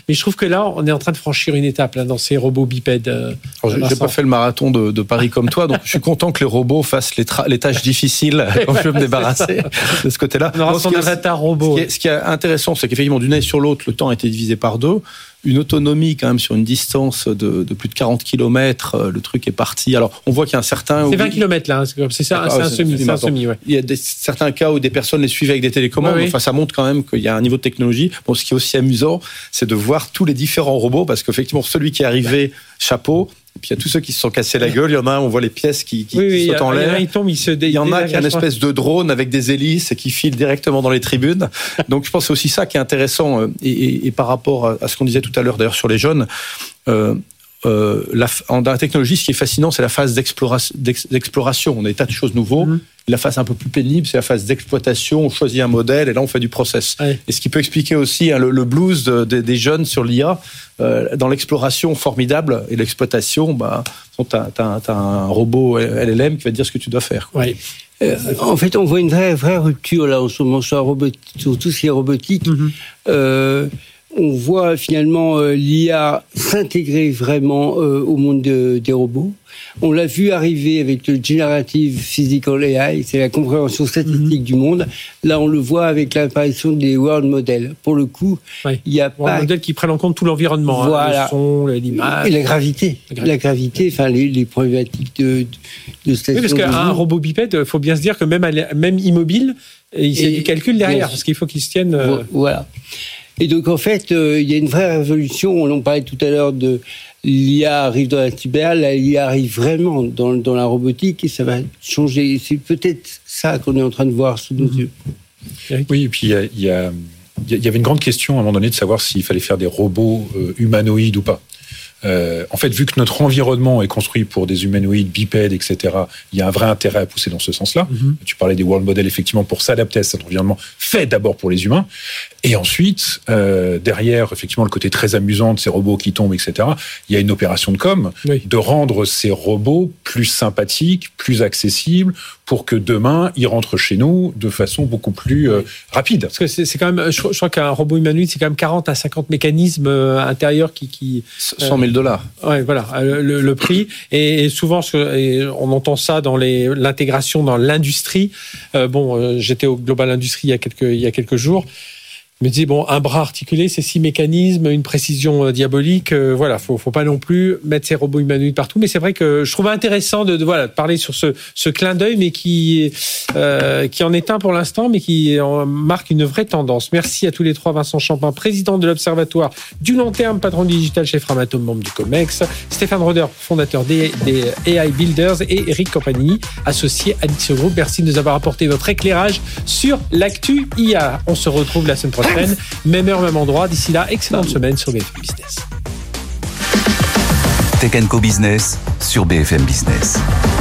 Mais je trouve que là, on est en train de franchir une étape là, dans ces robots bipèdes. Euh, Alors, j'ai pas fait le marathon de, de Paris comme toi, donc je suis content que les robots fassent les, tra- les tâches difficiles quand je veux me débarrasser de ce côté-là. On aura son avatar robot. Ce qui est, ce qui est intéressant, c'est qu'effectivement, d'une année sur l'autre, le temps a été divisé par deux. Une autonomie quand même sur une distance de, de plus de quarante kilomètres, le truc est parti. Alors on voit qu'il y a un certain... C'est vingt kilomètres là, c'est, c'est, ça, c'est, un, semi, c'est un semi. Ouais. Il y a des, certains cas où des personnes les suivent avec des télécommandes, ouais, oui. Enfin ça montre quand même qu'il y a un niveau de technologie. Bon, ce qui est aussi amusant, c'est de voir tous les différents robots, parce qu'effectivement celui qui est arrivé, chapeau, et puis il y a tous ceux qui se sont cassés la gueule. Il y en a un, on voit les pièces qui, qui, oui, qui oui, sautent en l'air. Il, tombe, il, se dé- il y en a qui a une espèce de drone avec des hélices et qui file directement dans les tribunes. Donc je pense que c'est aussi ça qui est intéressant. Et, et, et par rapport à ce qu'on disait tout à l'heure d'ailleurs sur les jeunes, euh, euh, la, en, dans la technologie, ce qui est fascinant, c'est la phase d'exploration. d'exploration. On a des tas de choses nouveaux. Mmh. La phase un peu plus pénible, c'est la phase d'exploitation. On choisit un modèle et là, on fait du process. Ouais. Et ce qui peut expliquer aussi hein, le, le blues de, de, des jeunes sur l'I A, euh, dans l'exploration formidable et l'exploitation, bah, tu as un robot L L M qui va te dire ce que tu dois faire. Ouais. Euh, en fait, on voit une vraie, vraie rupture là en ce moment sur, robot, sur tout ce qui est robotique. Mm-hmm. Euh, on voit finalement euh, l'I A s'intégrer vraiment euh, au monde de, des robots. On l'a vu arriver avec le Generative Physical A I, c'est la compréhension statistique mmh. du monde. Là, on le voit avec l'apparition des World Models. Pour le coup, oui. il y a World pas... modèles qui prennent en compte tout l'environnement, voilà. hein, le son, l'image. Et la gravité. La gravité, la gravité enfin, les, les problématiques de, de station. Oui, parce qu'un robot bipède, il faut bien se dire que même, même immobile, il y a du calcul derrière, parce qu'il faut qu'il se tienne... Euh... Voilà. Et donc, en fait, euh, il y a une vraie révolution. On en parlait tout à l'heure de l'I A arrive dans la cyber, là, l'I A arrive vraiment dans, dans la robotique et ça va changer. C'est peut-être ça qu'on est en train de voir sous nos yeux. Oui, et puis il y, a, il y, a, il y avait une grande question à un moment donné de savoir s'il fallait faire des robots euh, humanoïdes ou pas. Euh, en fait, vu que notre environnement est construit pour des humanoïdes bipèdes, et cetera, il y a un vrai intérêt à pousser dans ce sens-là. Mm-hmm. Tu parlais des world models, effectivement, pour s'adapter à cet environnement fait d'abord pour les humains. Et ensuite, euh, derrière, effectivement, le côté très amusant de ces robots qui tombent, et cetera, il y a une opération de com, oui. de rendre ces robots plus sympathiques, plus accessibles, pour que demain, ils rentrent chez nous de façon beaucoup plus euh, rapide. Parce que c'est, c'est quand même, je, je crois qu'un robot humanoïde, c'est quand même quarante à cinquante mécanismes euh, intérieurs qui... qui euh, cent mille dollars. Ouais, voilà, le, le prix. Et, et souvent, et on entend ça dans les, l'intégration dans l'industrie. Euh, bon, euh, j'étais au Global Industrie il y a quelques, il y a quelques jours. Je me disais, bon, un bras articulé, c'est six mécanismes, une précision euh, diabolique. Euh, voilà, faut, faut pas non plus mettre ces robots humanoïdes partout. Mais c'est vrai que je trouvais intéressant de, de, voilà, de parler sur ce, ce clin d'œil, mais qui, euh, qui en est un pour l'instant, mais qui en marque une vraie tendance. Merci à tous les trois. Vincent Champin, président de l'Observatoire du long terme, patron du digital chez Framatome, membre du COMEX. Stéphane Roeder, fondateur des, des A I Builders. Et Eric Campanini, associé à Nixio Group. Merci de nous avoir apporté votre éclairage sur l'actu I A. On se retrouve la semaine prochaine. Même heure, même endroit. D'ici là, excellente semaine sur B F M Business. Tech and Co Business sur B F M Business.